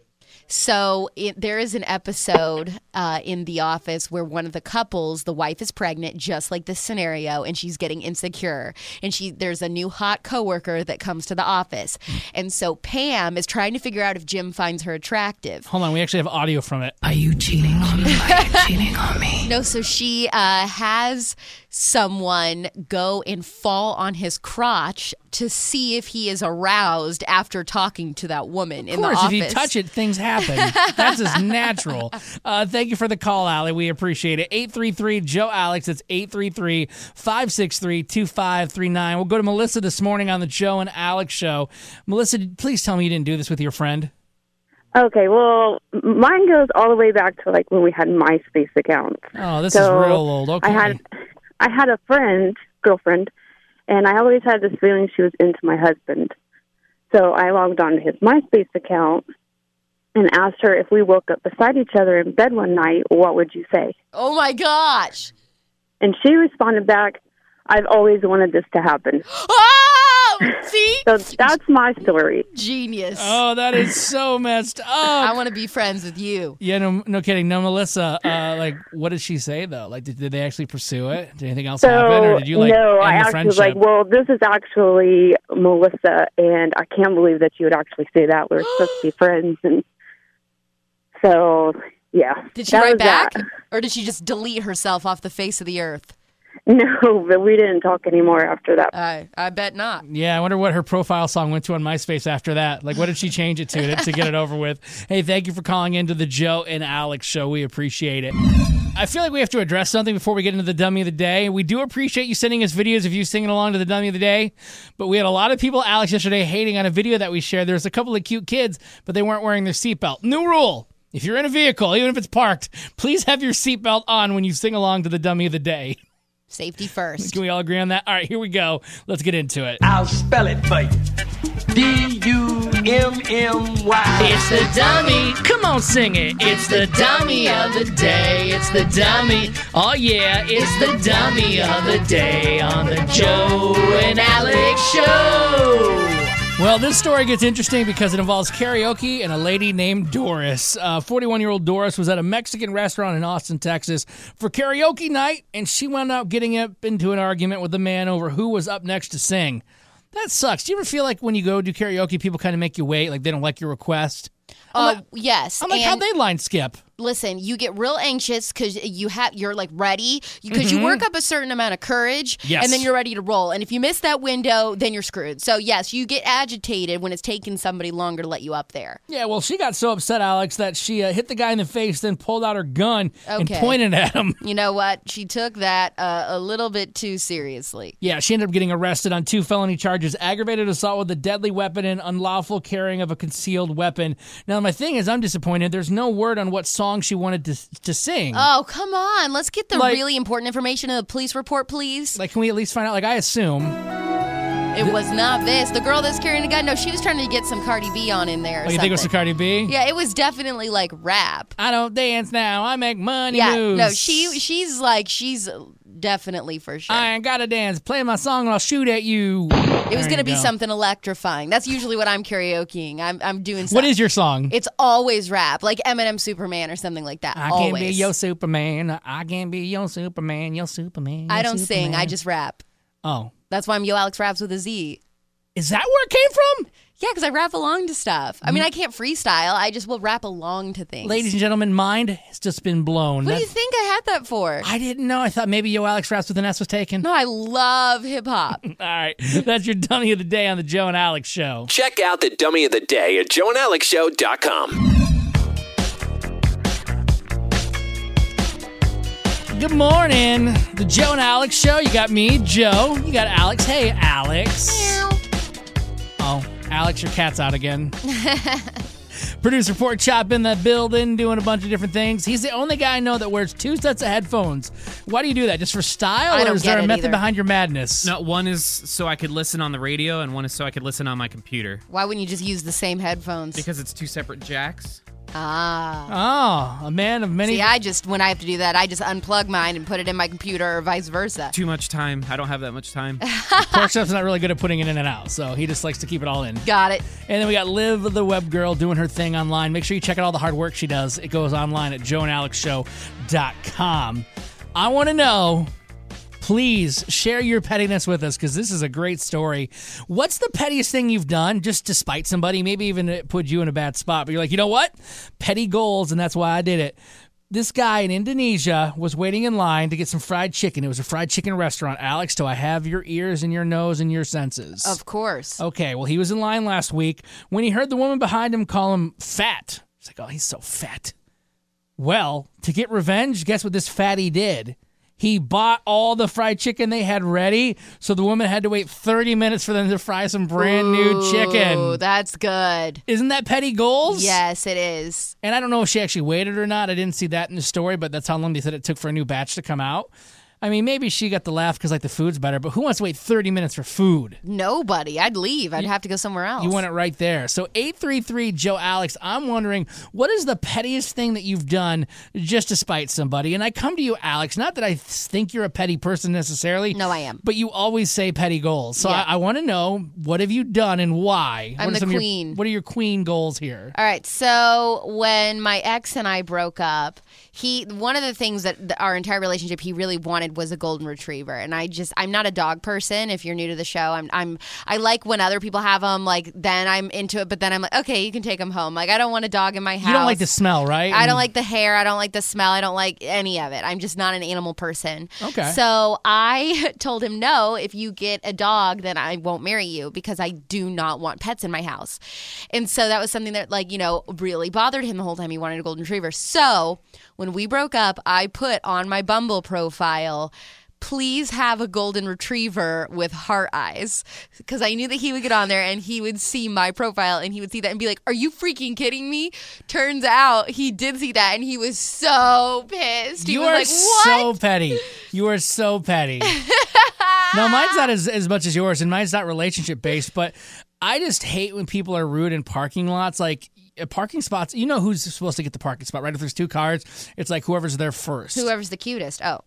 So it, there is an episode uh, in The Office where one of the couples, the wife is pregnant, just like this scenario, and she's getting insecure. And she there's a new hot coworker that comes to the office. And so Pam is trying to figure out if Jim finds her attractive. Hold on, we actually have audio from it. Are you cheating on me? Are you cheating on me? No, so she uh, has someone go and fall on his crotch to see if he is aroused after talking to that woman in the office. Of course, if you touch it, things happen. That's just natural. Uh, thank you for the call, Allie. We appreciate it. eight three three, Joe Alex. It's eight three three, five six three, two five three nine. We'll go to Melissa this morning on the Joe and Alex show. Melissa, please tell me you didn't do this with your friend. Okay, well, mine goes all the way back to like when we had MySpace accounts. Oh, this So, is real old. Okay. I had, I had a friend, girlfriend, and I always had this feeling she was into my husband. So I logged on to his MySpace account and asked her if we woke up beside each other in bed one night, what would you say? Oh, my gosh. And she responded back, I've always wanted this to happen. Oh, see? So that's my story. Genius. Oh, that is so messed up. I want to be friends with you. Yeah, no, no kidding. No, Melissa, uh, like, what did she say, though? Like, did, did they actually pursue it? Did anything else So, happen? Or did you, like, no, end I the actually was friendship? like, well, this is actually Melissa, and I can't believe that you would actually say that. We're supposed to be friends. And so, yeah. Did she that write was back? that. Or did she just delete herself off the face of the earth? No, but we didn't talk anymore after that. I I bet not. Yeah, I wonder what her profile song went to on MySpace after that. Like, what did she change it to to, to get it over with? Hey, thank you for calling into the Joe and Alex show. We appreciate it. I feel like we have to address something before we get into the Dummy of the Day. We do appreciate you sending us videos of you singing along to the Dummy of the Day, but we had a lot of people, Alex, yesterday hating on a video that we shared. There's a couple of cute kids, but they weren't wearing their seatbelt. New rule. If you're in a vehicle, even if it's parked, please have your seatbelt on when you sing along to the Dummy of the Day. Safety first. Can we all agree on that? All right, here we go. Let's get into it. I'll spell it for you. D U M M Y. It's the dummy. Come on, sing it. It's the dummy of the day. It's the dummy. Oh, yeah. It's the dummy of the day on the Joe and Alex show. Well, this story gets interesting because it involves karaoke and a lady named Doris. Uh, forty-one-year-old Doris was at a Mexican restaurant in Austin, Texas for karaoke night, and she wound up getting up into an argument with the man over who was up next to sing. That sucks. Do you ever feel like when you go do karaoke, people kind of make you wait, like they don't like your request? Uh, I'm like, yes. I'm like, and how'd they line skip? Listen, you get real anxious because you have you're like ready because Mhm. you work up a certain amount of courage, Yes. and then you're ready to roll. And if you miss that window, then you're screwed. So yes, you get agitated when it's taking somebody longer to let you up there. Yeah, well, she got so upset, Alex, that she uh, hit the guy in the face, then pulled out her gun and Okay. pointed at him. You know what? She took that uh, a little bit too seriously. Yeah, she ended up getting arrested on two felony charges: aggravated assault with a deadly weapon and unlawful carrying of a concealed weapon. Now, my thing is, I'm disappointed. There's no word on what song she wanted to to sing. Oh, come on. Let's get the Like- really important information in the police report, please. Like, can we at least find out? Like, I assume. It was not this. The girl that's carrying a gun, no, she was trying to get some Cardi B on in there or Oh, you think it was something. Cardi B? Yeah, it was definitely like rap. I don't dance now. I make money Yeah, moves. no, she she's like she's definitely for sure. I ain't gotta dance. Play my song and I'll shoot at you. It was There gonna you be go. something electrifying. That's usually what I'm karaokeing. I'm I'm doing. What is your song? It's always rap, like Eminem Superman or something like that. I always. can't be your Superman. I can't be your Superman. Your Superman. I your don't sing. I Superman. just rap. Oh. That's why I'm Yo Alex Raps with a Z. Is that where it came from? Yeah, because I rap along to stuff. I mean, I can't freestyle. I just will rap along to things. Ladies and gentlemen, mind has just been blown. What do you That- think I had that for? I didn't know. I thought maybe Yo Alex Raps with an S was taken. No, I love hip hop. All right. That's your dummy of the day on the Joe and Alex show. Check out the Dummy of the Day at joe and alex show dot com. Good morning. The Joe and Alex show. You got me, Joe. You got Alex. Hey, Alex. Oh, Alex, your cat's out again. Producer Pork Chop in the building, doing a bunch of different things. He's the only guy I know that wears two sets of headphones. Why do you do that? Just for style, I or don't is there get a it method either. behind your madness? No, one is so I could listen on the radio, and one is so I could listen on my computer. Why wouldn't you just use the same headphones? Because it's two separate jacks. Ah. Oh, a man of many. See, I just, when I have to do that, I just unplug mine and put it in my computer or vice versa. Too much time. I don't have that much time. Pork Chef's not really good at putting it in and out, so he just likes to keep it all in. Got it. And then we got Liv the Web Girl doing her thing online. Make sure you check out all the hard work she does. It goes online at joe and alex show dot com. I want to know, please share your pettiness with us because this is a great story. What's the pettiest thing you've done just to spite somebody? Maybe even it put you in a bad spot, but you're like, you know what? Petty goals, and that's why I did it. This guy in Indonesia was waiting in line to get some fried chicken. It was a fried chicken restaurant. Alex, do I have your ears and your nose and your senses? Of course. Okay, well, he was in line last week when he heard the woman behind him call him fat. He's like, oh, he's so fat. Well, to get revenge, guess what this fatty did? He bought all the fried chicken they had ready, so the woman had to wait thirty minutes for them to fry some brand new chicken. Ooh, that's good. Isn't that petty goals? Yes, it is. And I don't know if she actually waited or not. I didn't see that in the story, but that's how long they said it took for a new batch to come out. I mean, maybe she got the laugh because, like, the food's better, but who wants to wait thirty minutes for food? Nobody. I'd leave. I'd have to go somewhere else. You want it right there. So eight three three Joe Alex, I'm wondering, what is the pettiest thing that you've done just to spite somebody? And I come to you, Alex, not that I think you're a petty person necessarily. No, I am. But you always say petty goals. So Yeah. I, I want to know, what have you done and why? I'm What are the some of your- queen. what are your queen goals here? All right. So when my ex and I broke up, he one of the things that th- our entire relationship he really wanted was a golden retriever, and I just I'm not a dog person. If you're new to the show, I'm I'm I like when other people have them. Like then I'm into it, but then I'm like, okay, you can take them home. Like I don't want a dog in my house. You don't like the smell, right? I don't And- like the hair. I don't like the smell. I don't like any of it. I'm just not an animal person. Okay. So I told him, no, if you get a dog, then I won't marry you because I do not want pets in my house. And so that was something that, like, you know, really bothered him the whole time he wanted a golden retriever. So when we broke up, I put on my Bumble profile, please have a golden retriever with heart eyes, because I knew that he would get on there and he would see my profile and he would see that and be like, are you freaking kidding me? Turns out he did see that and he was so pissed. He You was are like, what? so petty. You are so petty. No, mine's not as, as much as yours, and mine's not relationship based, but I just hate when people are rude in parking lots. Like, uh, parking spots, you know who's supposed to get the parking spot, right? If there's two cars, it's like whoever's there first. Whoever's the cutest. Oh.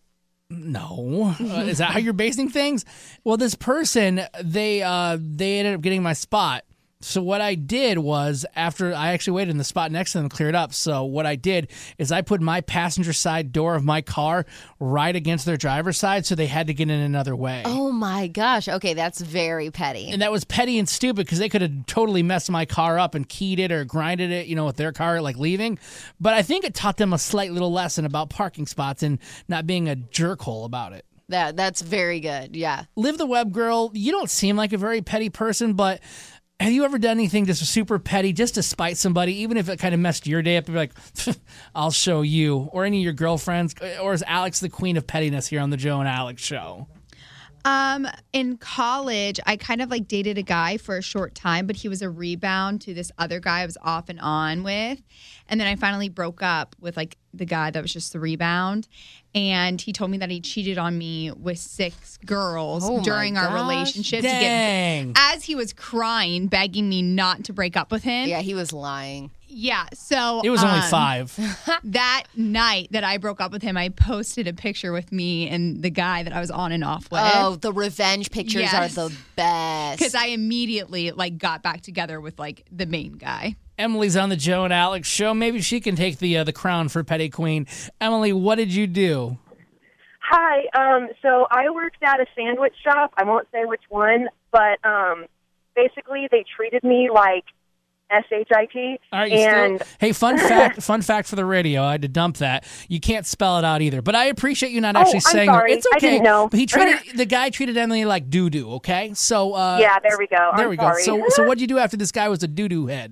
No. Uh, is that how you're basing things? Well, this person, they uh, they ended up getting my spot. So what I did was, after I actually waited in the spot next to them, cleared up. So what I did is I put my passenger side door of my car right against their driver's side, so they had to get in another way. Oh my gosh. Okay, that's very petty. And that was petty and stupid because they could have totally messed my car up and keyed it or grinded it, you know, with their car, like leaving. But I think it taught them a slight little lesson about parking spots and not being a jerkhole about it. That that's very good. Yeah. Liv the Web Girl, you don't seem like a very petty person, but have you ever done anything just super petty just to spite somebody, even if it kind of messed your day up? You're like, I'll show you. Or any of your girlfriends. Or is Alex the queen of pettiness here on the Joe and Alex show? Um, in college, I kind of like dated a guy for a short time, but he was a rebound to this other guy I was off and on with. And then I finally broke up with like the guy that was just the rebound. And he told me that he cheated on me with six girls Oh my during our gosh. relationship. Dang. To get, as he was crying, begging me not to break up with him. Yeah, he was lying. Yeah, so It was only um, five. That night that I broke up with him, I posted a picture with me and the guy that I was on and off with. Oh, the revenge pictures Yes. are the best. Because I immediately like got back together with like the main guy. Emily's on the Joe and Alex show. Maybe she can take the uh, the crown for petty queen. Emily, what did you do? Hi. Um, so I worked at a sandwich shop. I won't say which one, but um, basically they treated me like S H I T. All right, you and still, hey, fun fact, fun fact for the radio. I had to dump that. You can't spell it out either. But I appreciate you not Oh, actually I'm saying sorry. it. It's I okay. didn't know. But he treated the guy treated Emily like doo doo. Okay, so uh, Yeah, there we go. There I'm we sorry. go. So so what'd you do after this guy was a doo doo head?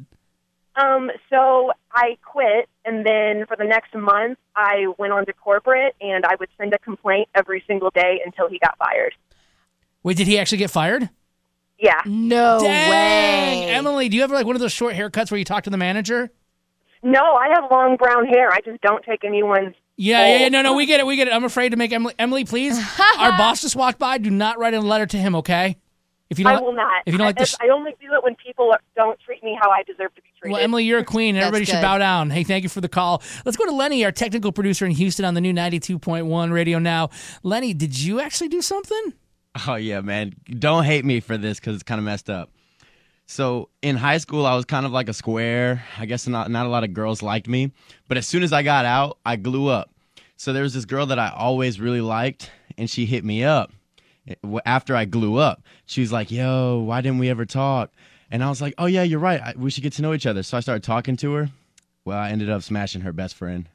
Um, so I quit, and then for the next month, I went on to corporate, and I would send a complaint every single day until he got fired. Wait, did he actually get fired? Yeah. No Dang. way. Emily, do you have like one of those short haircuts where you talk to the manager? No, I have long brown hair. I just don't take anyone's. Yeah, yeah, yeah. No, no, we get it. We get it. I'm afraid to make Emily. Emily, please. Our boss just walked by. Do not write a letter to him, okay? If you don't, I will not. If you don't like I, this, I only do it when people don't treat me how I deserve to be treated. well, Emily, you're a queen, and That's everybody should good. bow down. Hey, thank you for the call. Let's go to Lenny, our technical producer in Houston on the new ninety-two point one Radio Now. Lenny, did you actually do something? Oh, yeah, man. Don't hate me for this because it's kind of messed up. So in high school, I was kind of like a square. I guess not, not a lot of girls liked me. But as soon as I got out, I blew up. So there was this girl that I always really liked, and she hit me up after I glue up. She was like, yo, why didn't we ever talk? And I was like, oh, yeah, you're right. I, we should get to know each other. So I started talking to her. Well, I ended up smashing her best friend.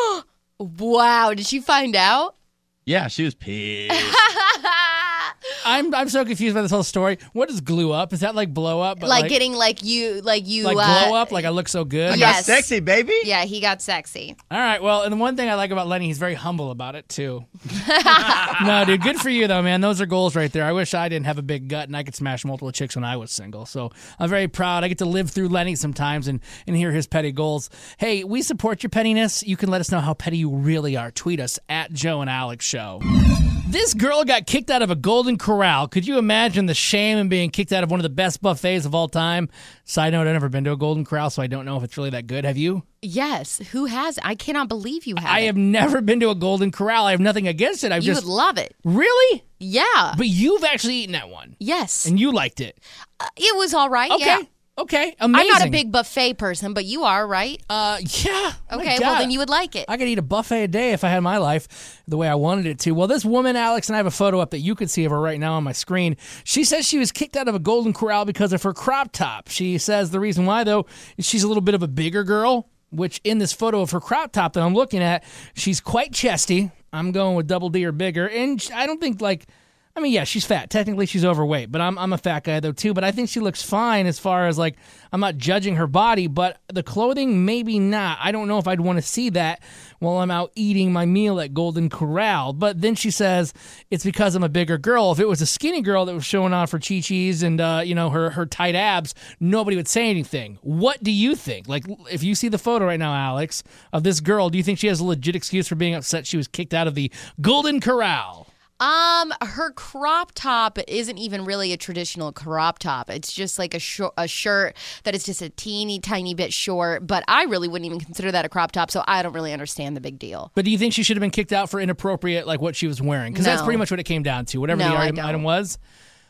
Wow. Did she find out? Yeah, she was pissed. I'm I'm so confused by this whole story. What is glue up? Is that like blow up? But like, like getting like you, like you. like uh, glow up? Like I look so good? I got Yes. sexy, baby. Yeah, he got sexy. All right, well, and the one thing I like about Lenny, he's very humble about it, too. No, dude, good for you, though, man. Those are goals right there. I wish I didn't have a big gut and I could smash multiple chicks when I was single. So I'm very proud. I get to live through Lenny sometimes and, and hear his petty goals. Hey, we support your pettiness. You can let us know how petty you really are. Tweet us at Joe and Alex Show. This girl got kicked out of a Golden Corral. Could you imagine the shame in being kicked out of one of the best buffets of all time? Side note, I've never been to a Golden Corral, so I don't know if it's really that good. Have you? Yes. Who has? I cannot believe you have. I it. have never been to a Golden Corral. I have nothing against it. I've You just would love it. Really? Yeah. But you've actually eaten at one. Yes. And you liked it. Uh, it was all right. Okay. Yeah. Okay. I'm not a Amazing. big buffet person, but you are, right? Uh, yeah. My Okay. God. Well, then you would like it. I could eat a buffet a day if I had my life the way I wanted it to. Well, this woman, Alex, and I have a photo up that you can see of her right now on my screen. She says she was kicked out of a Golden Corral because of her crop top. She says the reason why, though, is she's a little bit of a bigger girl, which in this photo of her crop top that I'm looking at, she's quite chesty. I'm going with double D or bigger. And I don't think, like... I mean, yeah, she's fat. Technically, she's overweight, but I'm I'm a fat guy, though, too. But I think she looks fine as far as, like, I'm not judging her body, but the clothing, maybe not. I don't know if I'd want to see that while I'm out eating my meal at Golden Corral. But then she says it's because I'm a bigger girl. If it was a skinny girl that was showing off her chi-chis and, uh, you know, her, her tight abs, nobody would say anything. What do you think? Like, if you see the photo right now, Alex, of this girl, do you think she has a legit excuse for being upset she was kicked out of the Golden Corral? Um, her crop top isn't even really a traditional crop top. It's just like a short, a shirt that is just a teeny tiny bit short. But I really wouldn't even consider that a crop top, so I don't really understand the big deal. But do you think she should have been kicked out for inappropriate, like what she was wearing? Because that's No. pretty much what it came down to. Whatever No, the I item, don't. item was.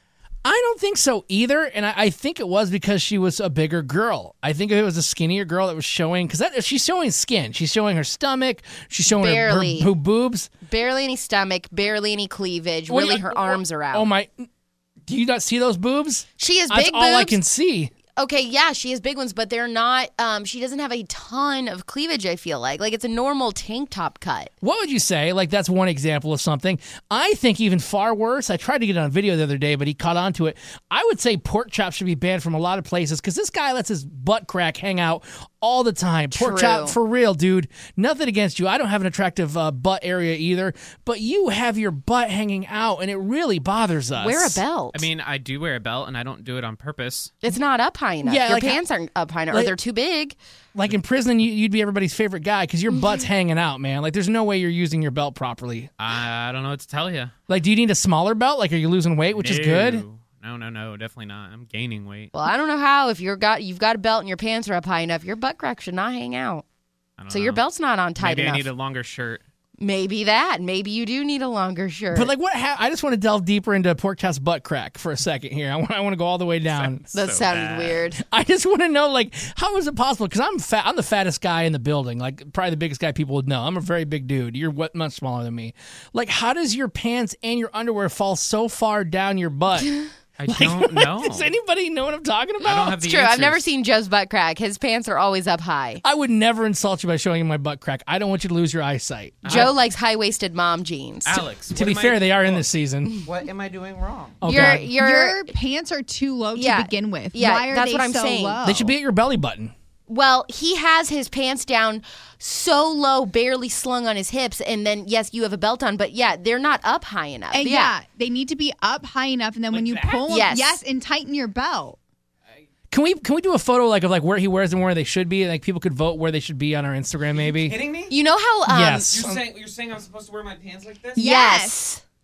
I don't think so either, and I, I think it was because she was a bigger girl. I think if it was a skinnier girl that was showing, because she's showing skin. She's showing her stomach. She's showing her, her, Barely. her boobs. Barely any stomach, barely any cleavage. Well, Really, yeah, her arms are out. Oh my! Do you not see those boobs? She has That's big all I boobs. can see. Okay, yeah, she has big ones, but they're not. Um, she doesn't have a ton of cleavage. I feel like, like it's a normal tank top cut. What would you say? Like, that's one example of something. I think even far worse. I tried to get it on video the other day, but he caught on to it. I would say pork chop should be banned from a lot of places because this guy lets his butt crack hang out all the time. Pork True. chop, for real, dude. Nothing against you. I don't have an attractive uh, butt area either, but you have your butt hanging out, and it really bothers us. Wear a belt. I mean, I do wear a belt, and I don't do it on purpose. It's not up high enough. Yeah, Your like, pants aren't up high enough, or like- they're too big. Like in prison, you, you'd be everybody's favorite guy because your butt's hanging out, man. Like, there's no way you're using your belt properly. I don't know what to tell you. Like, do you need a smaller belt? Like, are you losing weight, which is good? No, no, no, definitely not. I'm gaining weight. Well, I don't know how. If you're got you've got a belt and your pants are up high enough, your butt crack should not hang out. I don't So know. your belt's not on tight Maybe enough. I need a longer shirt. Maybe that. Maybe you do need a longer shirt. But like, what? Ha- I just want to delve deeper into pork chop's butt crack for a second here. I want, I want to go all the way down. that sounded weird. I just want to know, like, how is it possible? Because I'm fat. I'm the fattest guy in the building. Like, probably the biggest guy people would know. I'm a very big dude. You're what, much smaller than me. Like, how does your pants and your underwear fall so far down your butt? I Like, don't know. Does anybody know what I'm talking about? I don't have It's the true. I've answers. never seen Joe's butt crack. His pants are always up high. I would never insult you by showing you my butt crack. I don't want you to lose your eyesight. Joe likes high-waisted mom jeans. Alex, To be fair, they are in this season. What am I doing wrong? Oh, Your God. your Your pants are too low Yeah. to begin with. Yeah, Why are that's they what I'm so saying. low? They should be at your belly button. Well, he has his pants down so low, barely slung on his hips, and then yes, you have a belt on, but yeah, they're not up high enough. And yeah. they need to be up high enough, and then when you pull them, Yes. yes, and tighten your belt. Can we can we do a photo like of like where he wears them, where they should be, and like people could vote where they should be on our Instagram, maybe? Kidding me? You know how? Um, Yes. You're saying you're saying I'm supposed to wear my pants like this? Yes.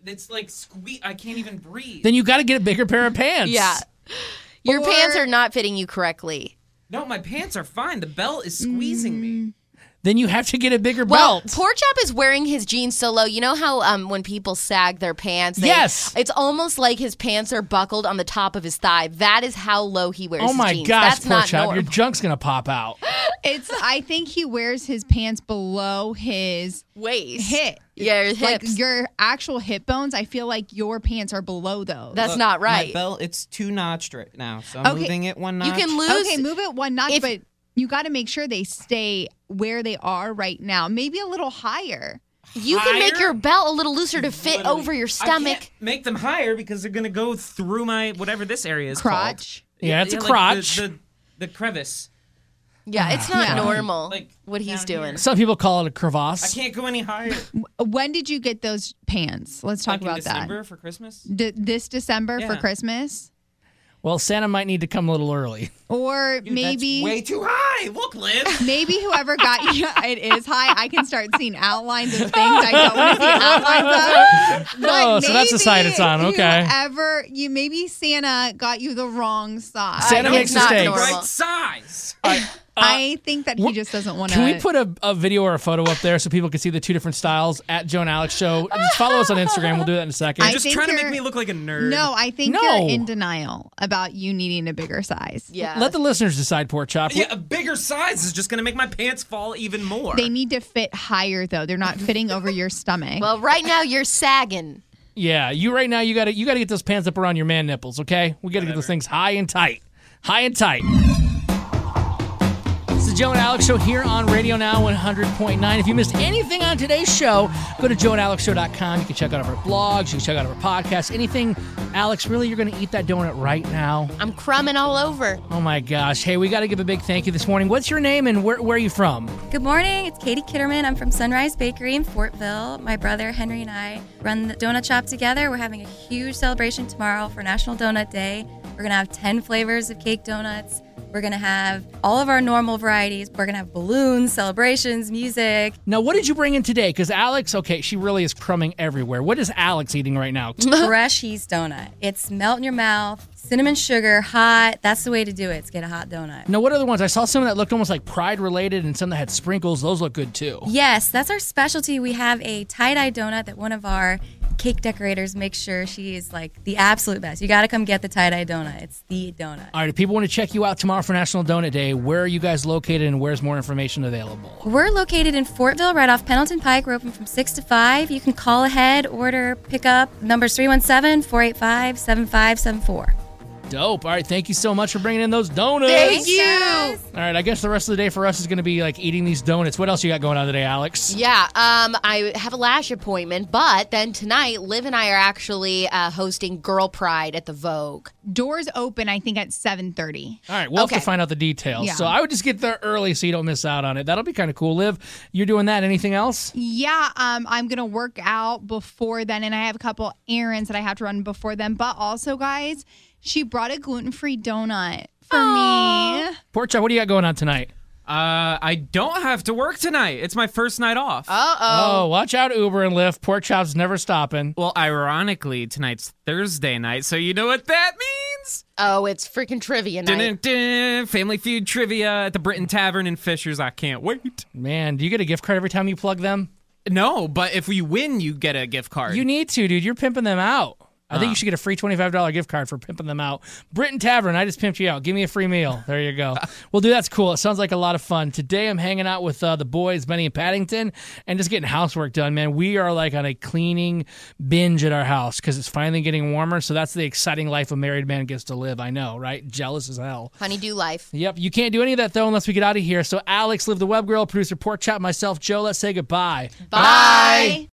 It's like squeeze. I can't even breathe. Then you got to get a bigger pair of pants. Yeah. Your Or- pants are not fitting you correctly. No, my pants are fine. The belt is squeezing me. Then you have to get a bigger Well, belt. Pork Chop is wearing his jeans so low. You know how um, when people sag their pants? They, Yes. It's almost like his pants are buckled on the top of his thigh. That is how low he wears Oh his my jeans. gosh, That's Pork not Chop, normal. your junk's gonna pop out. It's. I think he wears his pants below his waist, hip. Yeah, his like hips. your actual hip bones. I feel like your pants are below those. That's Look, not right. My belt, it's two notched right now, so I'm Okay. moving it one notch. You can lose. Okay, move it one notch, but you got to make sure they stay where they are right now. Maybe a little higher. You can make Higher? your belt a little looser to fit Literally. over your I stomach. can't make them higher because they're gonna go through my whatever this area is Crotch? called. Yeah, it's a like crotch. The, the, the crevice. Yeah, it's not Yeah. normal Like, what he's doing. Some people call it a I crevasse. can't go any higher. When did you get those pants? Let's talk Like in about December that. for Christmas. D- this December for Yeah. Christmas, Well, Santa might need to come a little early. or Dude, maybe that's way too high. Look, Liv. maybe whoever got you, it is high. I can start seeing outlines of things I don't want to see outlines of. But Oh, so that's the maybe side it's on, okay. Whoever you, maybe Santa got you the wrong size. Santa know makes it's not mistakes. normal. Right size. I think that he just doesn't want to. Can we put a, a video or a photo up there so people can see the two different styles at Joe and Alex Show? Just follow us on Instagram. We'll do that in a second. I You're just think trying to make you're- me look like a nerd. No, I think No. you're in denial about you needing a bigger size. Yeah. Let the listeners decide, Pork Chop. Yeah, a bigger size is just gonna make my pants fall even more. They need to fit higher though. They're not fitting over your stomach. Well, right now you're sagging. Yeah, you right now you got to you got to get those pants up around your man nipples, okay? We got to get those things high and tight, high and tight. It's the Joe and Alex Show here on Radio Now one hundred point nine. If you missed anything on today's show, go to joe and alex show dot com. You can check out our blogs, you can check out our podcasts, anything. Alex, really, you're going to eat that donut right now? I'm crumbing all over. Oh my gosh! Hey, we got to give a big thank you this morning. What's your name and where where are you from? Good morning. It's Katie Kitterman. I'm from Sunrise Bakery in Fortville. My brother Henry and I run the donut shop together. We're having a huge celebration tomorrow for National Donut Day. We're going to have ten flavors of cake donuts. We're going to have all of our normal varieties. We're going to have balloons, celebrations, music. Now, what did you bring in today? Because Alex, okay, she really is crumbing everywhere. What is Alex eating right now? Fresh cheese donut. It's melt in your mouth, cinnamon sugar, hot. That's the way to do it. It's get a hot donut. Now, what other ones? I saw some that looked almost like Pride related and some that had sprinkles. Those look good too. Yes, that's our specialty. We have a tie-dye donut that one of our cake decorators makes sure she is like the absolute best. You got to come get the tie-dye donut. It's the donut. All right, if people want to check you out tomorrow for National Donut Day, where are you guys located and where's more information available? We're located in Fortville, right off Pendleton Pike. We're open from six to five. You can call ahead, order, pick up. Number's three one seven, four eight five, seven five seven four. Dope. All right, thank you so much for bringing in those donuts. Thank you. Guys. All right, I guess the rest of the day for us is going to be like eating these donuts. What else you got going on today, Alex? Yeah, um, I have a lash appointment, but then tonight, Liv and I are actually uh, hosting Girl Pride at the Vogue. Doors open, I think, at seven thirty. All right, we'll Okay. have to find out the details. Yeah. So I would just get there early so you don't miss out on it. That'll be kind of cool. Liv, you're doing that. Anything else? Yeah, um, I'm gonna work out before then, and I have a couple errands that I have to run before then. But also, guys, she brought a gluten-free donut for me. Pork Chop, what do you got going on tonight? Uh, I don't have to work tonight. It's my first night off. Uh-oh. Oh, watch out, Uber and Lyft. Pork Chop's never stopping. Well, ironically, tonight's Thursday night, so you know what that means? Oh, it's freaking trivia night. Dun-dun-dun. Family Feud trivia at the Britain Tavern in Fishers. I can't wait. Man, do you get a gift card every time you plug them? No, but if you win, you get a gift card. You need to, dude. You're pimping them out. I think Uh. you should get a free twenty-five dollars gift card for pimping them out. Britain Tavern, I just pimped you out. Give me a free meal. There you go. Well, dude, that's cool. It sounds like a lot of fun. Today I'm hanging out with uh, the boys, Benny and Paddington, and just getting housework done, man. We are like on a cleaning binge at our house because it's finally getting warmer, so that's the exciting life a married man gets to live. I know, right? Jealous as hell. Honeydew life. Yep, you can't do any of that, though, unless we get out of here. So Alex, Liv the Web Girl, producer Pork Chop, myself, Joe, let's say goodbye. Bye.